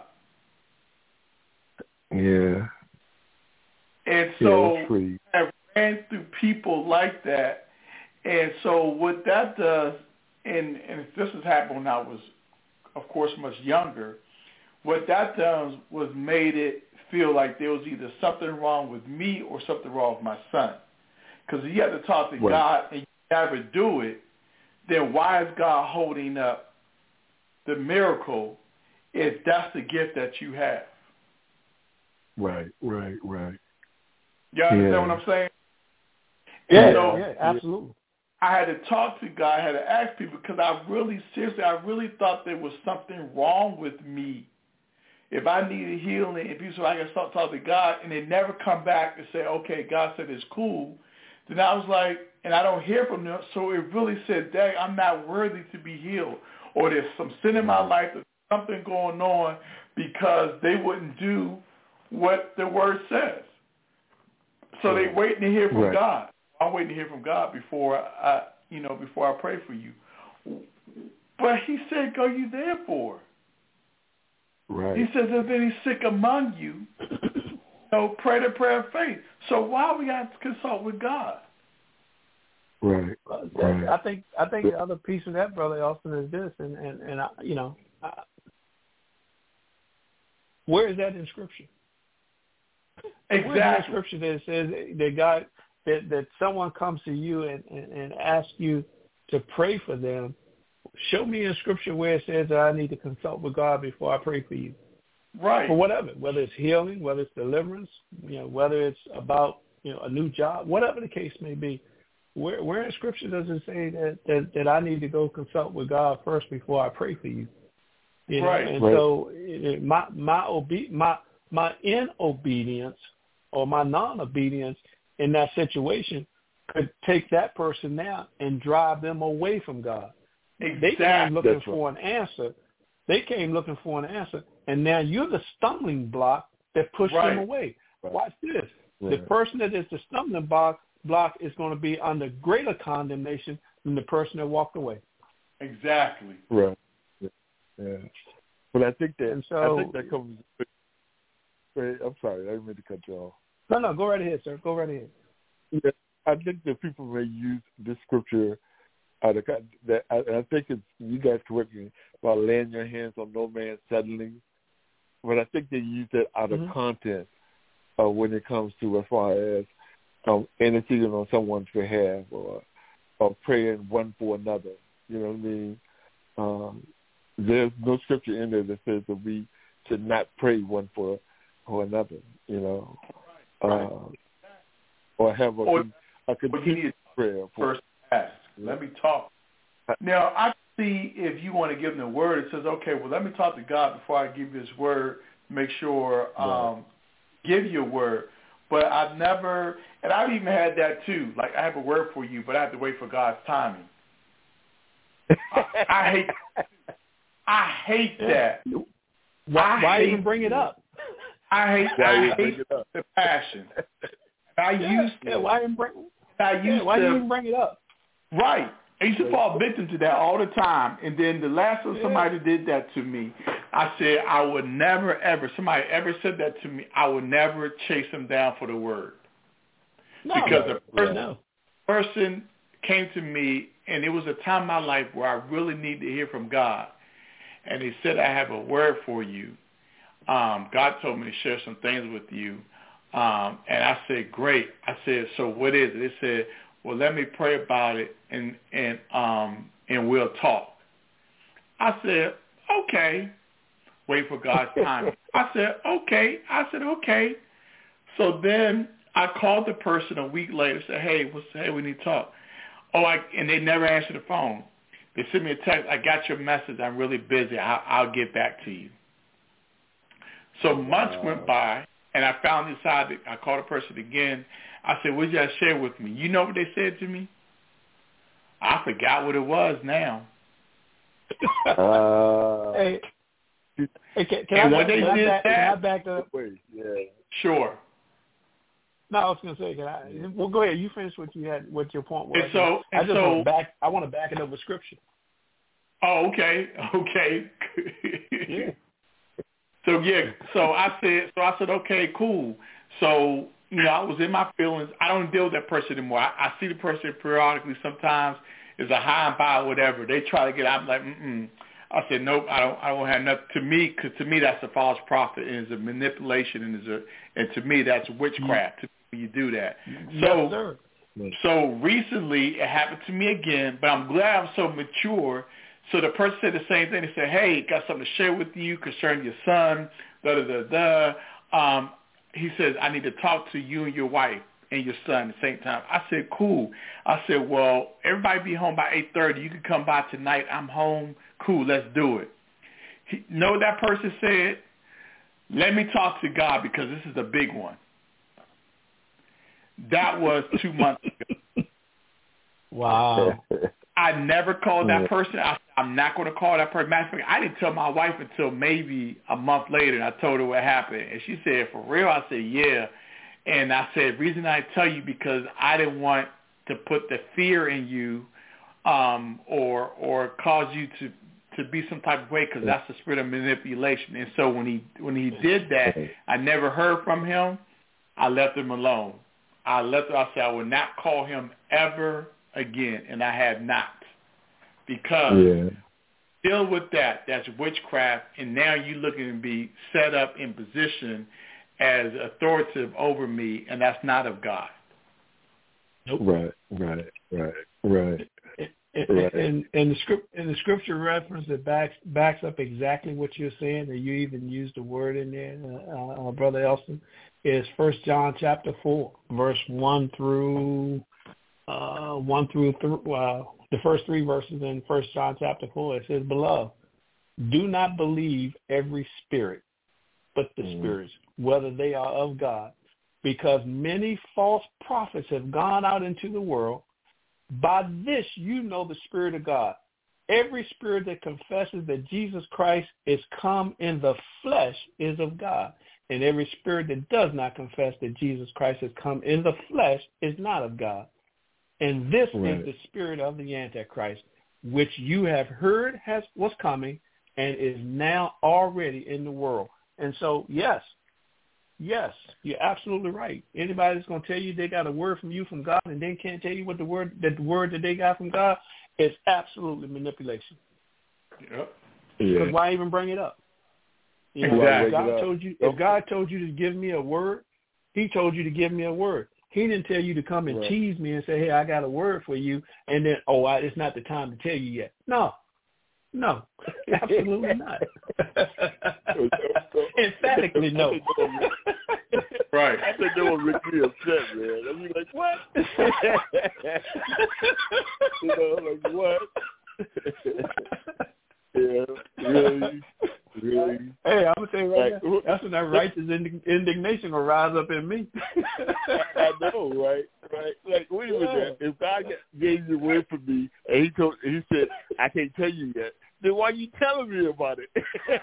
Yeah. And so yeah, I ran through people like that. And so what that does, and, and this has happened when I was, of course, much younger, what that does was made it feel like there was either something wrong with me or something wrong with my son. Because you have to talk to right. God and you never do it, then why is God holding up the miracle if that's the gift that you have? Right, right, right. You understand yeah. what I'm saying? Yeah, so, yeah, absolutely. I had to talk to God, I had to ask people because I really, seriously, I really thought there was something wrong with me. If I needed healing, and people said I can start talking to God, and they never come back and say, okay, God said it's cool, then I was like, and I don't hear from them, so it really said, dang, I'm not worthy to be healed. Or there's some sin in my life, there's something going on because they wouldn't do what the word says. So they waiting to hear from right. God. I'm waiting to hear from God before I, you know, before I pray for you. But he said, go you therefore. Right. He says, if any sick among you, so pray the prayer of faith. So why we got to consult with God? Right. right. I think I think the other piece of that, Brother Austin, is this, and and and I, you know, I, where is that in Scripture? Exactly. Where is that in Scripture that says that God that that someone comes to you and, and and asks you to pray for them? Show me in Scripture where it says that I need to consult with God before I pray for you. Right. For whatever, whether it's healing, whether it's deliverance, you know, whether it's about, you know, a new job, whatever the case may be. Where, where in Scripture does it say that, that, that I need to go consult with God first before I pray for you? You know? Right. And right. so it, my my obe- my my inobedience or my non-obedience in that situation could take that person now and drive them away from God. Exactly. They came looking That's for right. an answer. They came looking for an answer, and now you're the stumbling block that pushed right. them away. Right. Watch this. Right. The person that is the stumbling block block is going to be under greater condemnation than the person that walked away. Exactly. Right. Yeah. But I think that and so, I think that comes. I'm sorry, I didn't mean to cut you off. No, no, go right ahead, sir. Go right ahead. Yeah, I think that people may use this scripture. Uh, the, that I, I think it's you guys correct me about laying your hands on no man suddenly, but I think they use that out of mm-hmm. context uh, when it comes to as far as um, interceding on someone's behalf or or praying one for another. You know what I mean? Um, there's no scripture in there that says that we should not pray one for, for another, you know, right. uh, or have a, or, a continued prayer. For, first ask, let me talk. Now, I see if you want to give them the word, it says, okay, well, let me talk to God before I give you his word, make sure, um, right. give you a word. But I've never, and I've even had that too, like I have a word for you, but I have to wait for God's timing. I, I hate I hate that. Why, I why hate, even bring it up? I hate, why I hate the passion. I yeah, used to. Yeah, why even bring, I used yeah, why to, you even bring it up? Right. I used to fall victim to that all the time. And then the last time somebody did that to me, I said I would never, ever, somebody ever said that to me, I would never chase them down for the word. No, because the person, no. person came to me, and it was a time in my life where I really needed to hear from God. And he said, I have a word for you. Um, God told me to share some things with you. Um, and I said, great. I said, so what is it? It said, well, let me pray about it, and and um, and we'll talk. I said, okay. Wait for God's time. I said, okay. I said, okay. So then I called the person a week later, said, hey, what's, hey, we need to talk. Oh, I, and they never answered the phone. They sent me a text, I got your message, I'm really busy, I'll, I'll get back to you. So months wow. went by, and I finally decided, I called the person again. I said, what did you guys share with me? You know what they said to me? I forgot what it was now. Uh, hey, hey, can, can, and I, when they can, did I back, that, can I back that up? Wait, yeah. Sure. No, I was going to say, can I? Well, go ahead. You finish what you had, what your point was. And so, I and just so, want to back. I want to back it up with scripture. Oh, okay, okay. Yeah. So yeah, so I said, so I said, okay, cool. So you know, I was in my feelings. I don't deal with that person anymore. I, I see the person periodically. Sometimes it's a high and by, whatever. They try to get. I'm like, mm-mm. I said, nope. I don't. I don't have nothing. To me, because to me, that's a false prophet, and it's a manipulation, and is a, and to me, that's witchcraft. To me, you do that. So, yes, sir. so recently, it happened to me again. But I'm glad I'm so mature. So the person said the same thing. They said, hey, got something to share with you concerning your son, da da da da. Um, he says, I need to talk to you and your wife and your son at the same time. I said, cool. I said, well, everybody be home by eight thirty. You can come by tonight. I'm home. Cool, let's do it. He, know what that person said? Let me talk to God because this is a big one. That was two months ago. Wow. I never called that person. I, I'm not going to call that person. Matter of fact, I didn't tell my wife until maybe a month later, and I told her what happened. And she said, for real? I said, yeah. And I said, reason I tell you because I didn't want to put the fear in you um, or or cause you to, to be some type of way because that's the spirit of manipulation. And so when he when he did that, I never heard from him. I left him alone. I left him. I said, I will not call him ever again, and I have not, because yeah. deal with that. That's witchcraft, and now you're looking to be set up in position as authoritative over me, and that's not of God. Nope. Right, right, right, right. And, right. and, and the script and the scripture reference that backs backs up exactly what you're saying, and you even used the word in there, uh, uh, Brother Elston, is First John chapter four, verse one through. Uh, one through th- uh, the first three verses in First John chapter four. It says, "Beloved, do not believe every spirit, but the mm. spirits, whether they are of God, because many false prophets have gone out into the world. By this you know the Spirit of God. Every spirit that confesses that Jesus Christ is come in the flesh is of God, and every spirit that does not confess that Jesus Christ has come in the flesh is not of God. And this right. is the spirit of the Antichrist, which you have heard has was coming and is now already in the world." And so, yes, yes, you're absolutely right. Anybody that's going to tell you they got a word from you from God and they can't tell you what the word that the word that they got from God is absolutely manipulation. Yep. Because Yeah. why even bring it up? You know, exactly. if God told you, if God told you to give me a word, He told you to give me a word. He didn't tell you to come and right. tease me and say, hey, I got a word for you, and then, oh, I, it's not the time to tell you yet. No. No. Absolutely not. Emphatically no. Right. I think they were really upset, man. I mean, like, what? You know, like, what? Yeah, really, really. Hey, I'm going to tell you right like, now, that's when that righteous ind- indignation will rise up in me. I know, right? Right. Like, wait a minute. If God gave you a word for me, and he told, he said, I can't tell you yet, then why are you telling me about it?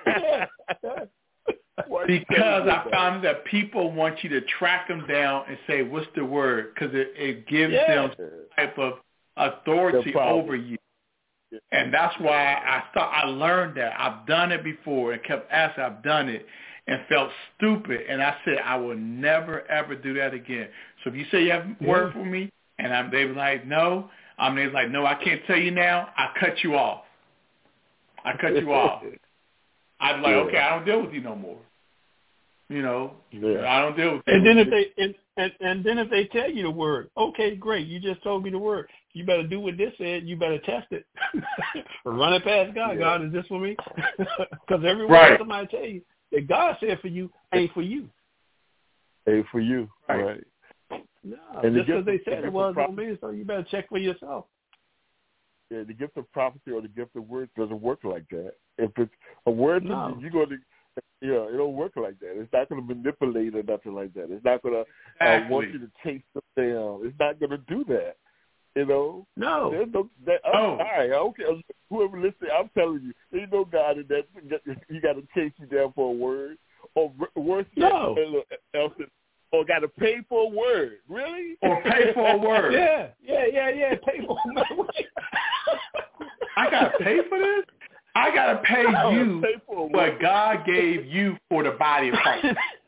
Because I found that people want you to track them down and say, what's the word? Because it, it gives yeah. them some type of authority over you. Yeah. And that's why I thought I learned that. I've done it before and kept asking, I've done it and felt stupid. And I said, I will never, ever do that again. So if you say you have a yeah. word for me, and I'm, they were like, no, I'm they was like, no, I can't tell you now. I cut you off. I cut you off. I'd be like, yeah. okay, I don't deal with you no more. You know, yeah. I don't deal with you. And then if they and, and, and then if they tell you the word, okay, great, you just told me the word. You better do what this said. You better test it. Run it past God. Yeah. God, is this for me? Because every word right. somebody tell you that God said for you ain't for you. Ain't for you. Right. right. No, and just because the they said the it was don't mean so. You better check for yourself. Yeah, the gift of prophecy or the gift of words doesn't work like that. If it's a word, no. you're going to, yeah, it don't work like that. It's not going to manipulate or nothing like that. It's not going to exactly. uh, want you to chase them down. It's not going to do that. You know? No. There's no that, I'm no. sorry. Okay, whoever listening, I'm telling you, there ain't no God in that. You got to chase you down for a word or worse no. else. Or got to pay for a word. Really? Or pay for a word. Yeah, yeah, yeah, yeah. Pay for a word. I got to pay for this? I got to pay you pay for what God gave you for the body of Christ.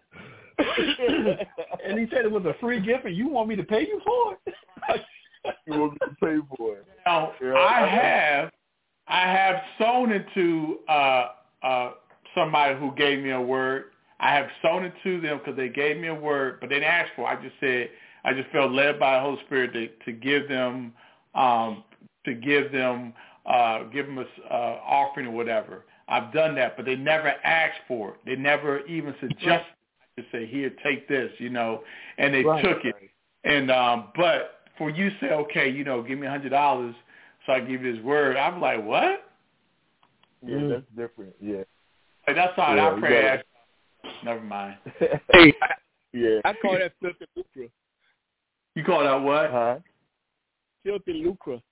And he said it was a free gift and you want me to pay you for it? You want me to pay for it. Now, yeah. I have I have sown into uh, uh, somebody who gave me a word. I have sown it to them because they gave me a word, but they didn't ask for it. I just said, I just felt led by the Holy Spirit to, to give them, um, to give them, uh, give them an uh, offering or whatever. I've done that, but they never asked for it. They never even suggested to say, here, take this, you know, and they right. took it. And um, but for you to say, okay, you know, give me one hundred dollars so I can give you this word, I'm like, what? Yeah, mm. that's different, yeah. Like, that's all yeah, I pray. Never mind. Hey, yeah. I call that filthy lucre. You call that what? Huh? Filthy lucre.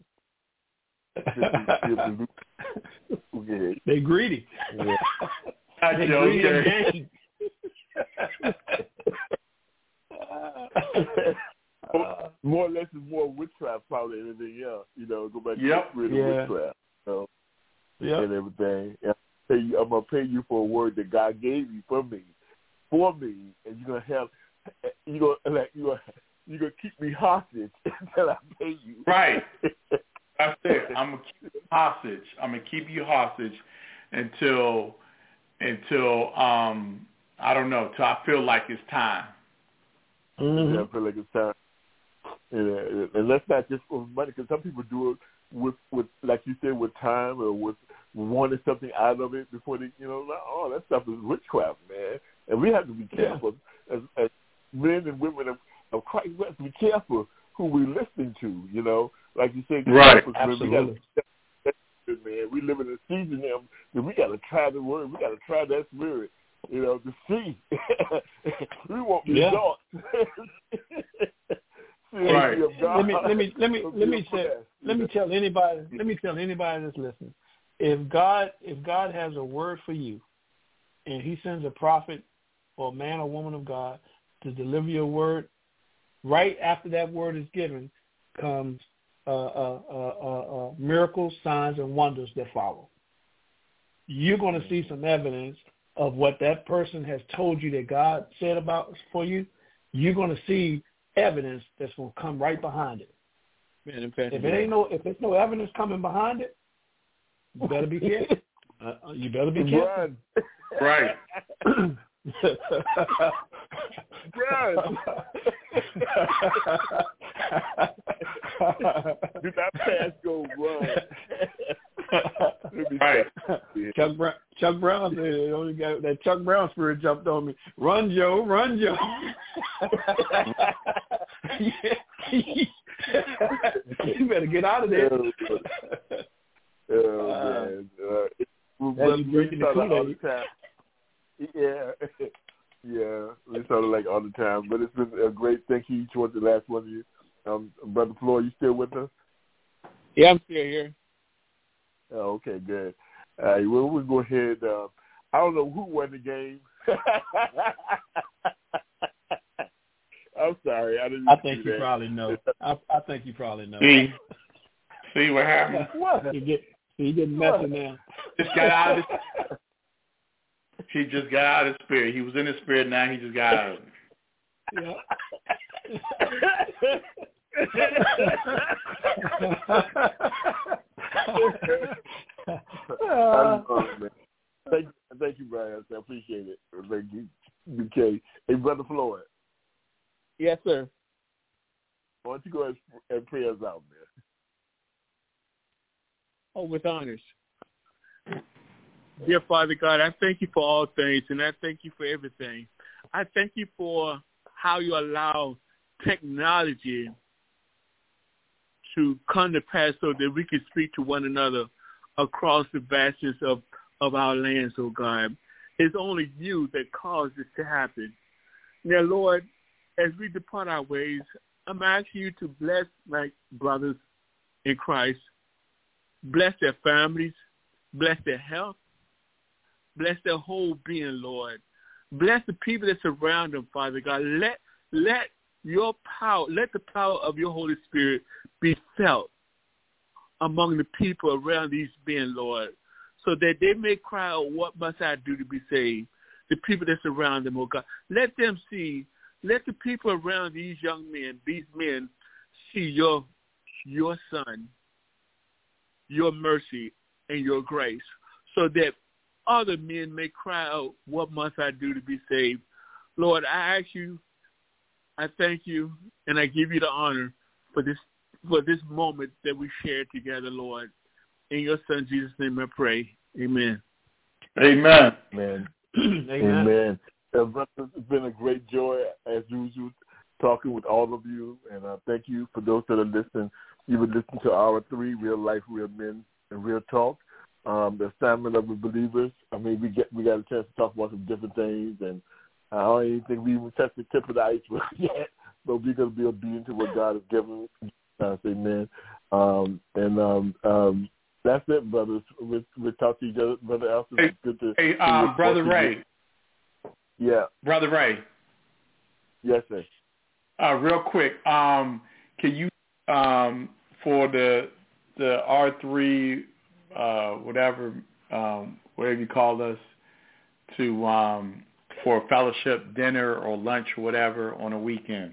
They greedy. Yeah. They greedy again. more, more or less is more witchcraft probably than anything else. You know, go back yep. to the yeah. witchcraft. You know, yep. and everything. Yeah. Pay you, I'm gonna pay you for a word that God gave you for me, for me, and you're gonna have, you gonna like you gonna you gonna keep me hostage until I pay you. Right. That's it. I'm gonna keep you hostage. I'm gonna keep you hostage until until um I don't know till I feel like it's time. Mm-hmm. I feel like it's time. And, and let's not just for money, because some people do it with with like you said, with time or with wanting something out of it before they, you know, like, oh, that stuff is witchcraft, man. And we have to be careful yeah. as, as men and women of, of Christ. We have to be careful who we're listening to, you know. Like you said, right? Absolutely. We gotta, man, we live in a season now that we got to try the word. We got to try that spirit, you know, to see. We want results. Right. Let me let me let me let me say, let me tell anybody let me tell anybody that's listening. If God if God has a word for you, and He sends a prophet or a man or woman of God to deliver your word, right after that word is given comes uh, uh, uh, uh, uh, miracles, signs, and wonders that follow. You're going to see some evidence of what that person has told you that God said about for you. You're going to see evidence that's going to come right behind it. Man, if it ain't no, if there's no evidence coming behind it, you better be careful. Uh, you better be careful. Right. Run. Do not pass, go run. Right. Chuck Brown, Chuck Brown said it only got that Chuck Brown spirit jumped on me. Run, Joe, run, Joe. You better get out of there. Oh, man. Uh, That's you drinking the Kool-Aid. Yeah. Yeah, we sort of like all the time, but it's been a great thank you towards the last one of you. Um, Brother Floyd, you still with us? Yeah, I'm still here. Oh, okay, good. All right, well, we'll go ahead. Uh, I don't know who won the game. I'm sorry. I didn't I think do you that. probably know. I, I think you probably know. See, see what happened? What? You get, you getting messy now. Just got out of his, he just got out of his spirit. He was in his spirit, now he just got out of it. Yeah. uh, thank, thank you, Brian. I appreciate it. Thank you. Okay. Hey, Brother Floyd. Yes, sir. Why don't you go ahead and pray us out, man? Oh, with honors. Dear Father God, I thank you for all things, and I thank you for everything. I thank you for how you allow technology to come to pass so that we can speak to one another across the vastness of, of our lands, oh God. It's only you that caused this to happen. Now, Lord, as we depart our ways, I'm asking you to bless my brothers in Christ, bless their families, bless their health, bless their whole being, Lord. Bless the people that surround them, Father God. Let let your power, let the power of your Holy Spirit be felt among the people around these men, Lord, so that they may cry out, what must I do to be saved? The people that surround them, oh God. Let them see, let the people around these young men, these men, see your your Son, your mercy, and your grace, so that other men may cry out, what must I do to be saved? Lord, I ask you, I thank you, and I give you the honor for this for this moment that we shared together, Lord. In your Son, Jesus' name I pray. Amen. Amen. Amen. Amen. Amen. Uh, brother, it's been a great joy, as usual, talking with all of you, and uh, thank you for those that are listening. You would listen to Hour Three, Real Life, Real Men, and Real Talk. Um, the assignment of the believers. I mean, we get we got a chance to talk about some different things, and I don't even think we even touched the tip of the iceberg yet. But we're going to be obedient to what God has given us. Amen. Um, and um, um, that's it, brothers. We'll, we'll talk to each other, Brother Elson. Hey, it's good to. hey uh, Brother Ray. Yeah. Brother Ray. Yes, sir. Uh, real quick, um, can you um, for the the R three. Uh, whatever, um, whatever you call us, to um, for a fellowship dinner or lunch or whatever on a weekend.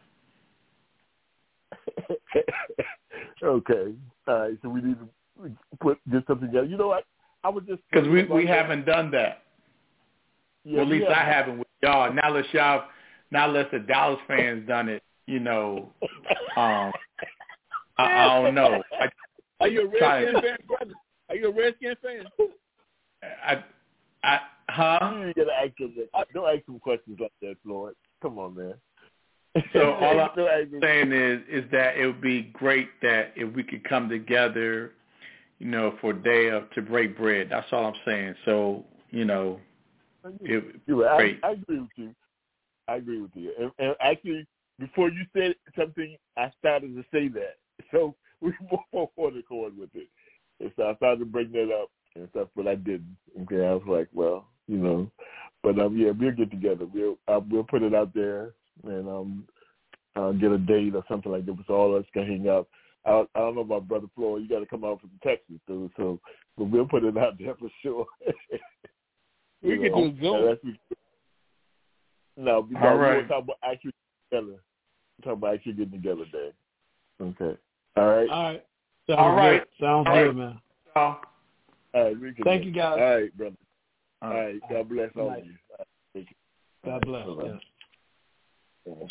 Okay, all right. So we need to put get something together. You know what? I was just because we we haven't done that. Yeah, well, at least haven't. I haven't with y'all. Now that y'all, now that the Dallas fans done it, you know, um, I, I don't know. I, Are you a Redskins fan, brother? Are you a Redskins fan? I, I, huh? You gotta ask them that. Don't ask them questions like that, Floyd. Come on, man. So all I'm saying is, is that it would be great that if we could come together, you know, for a day of to break bread. That's all I'm saying. So, you know, it You're right. great. I, I agree with you. I agree with you. And, and actually, before you said something, I started to say that. So we were more on accord with it. And so I started to bring that up and stuff, but I didn't. Okay, I was like, well, you know, but um, yeah, we'll get together. We'll uh, we'll put it out there and um, uh, get a date or something like that. So all of us can hang out. I, I don't know about Brother Floyd. You got to come out from Texas, too. So, but we'll put it out there for sure. We could do Zoom. No, because all right. we were talking about actually together. We're talking about actually getting together, Dave. Okay. All right. All right. Sounds All right. Good. Sounds All good, right. man. All right. We can Thank go. you, guys. All right, brother. right. All right. God bless all Nice. of you. All right. God bless. All right. Yes.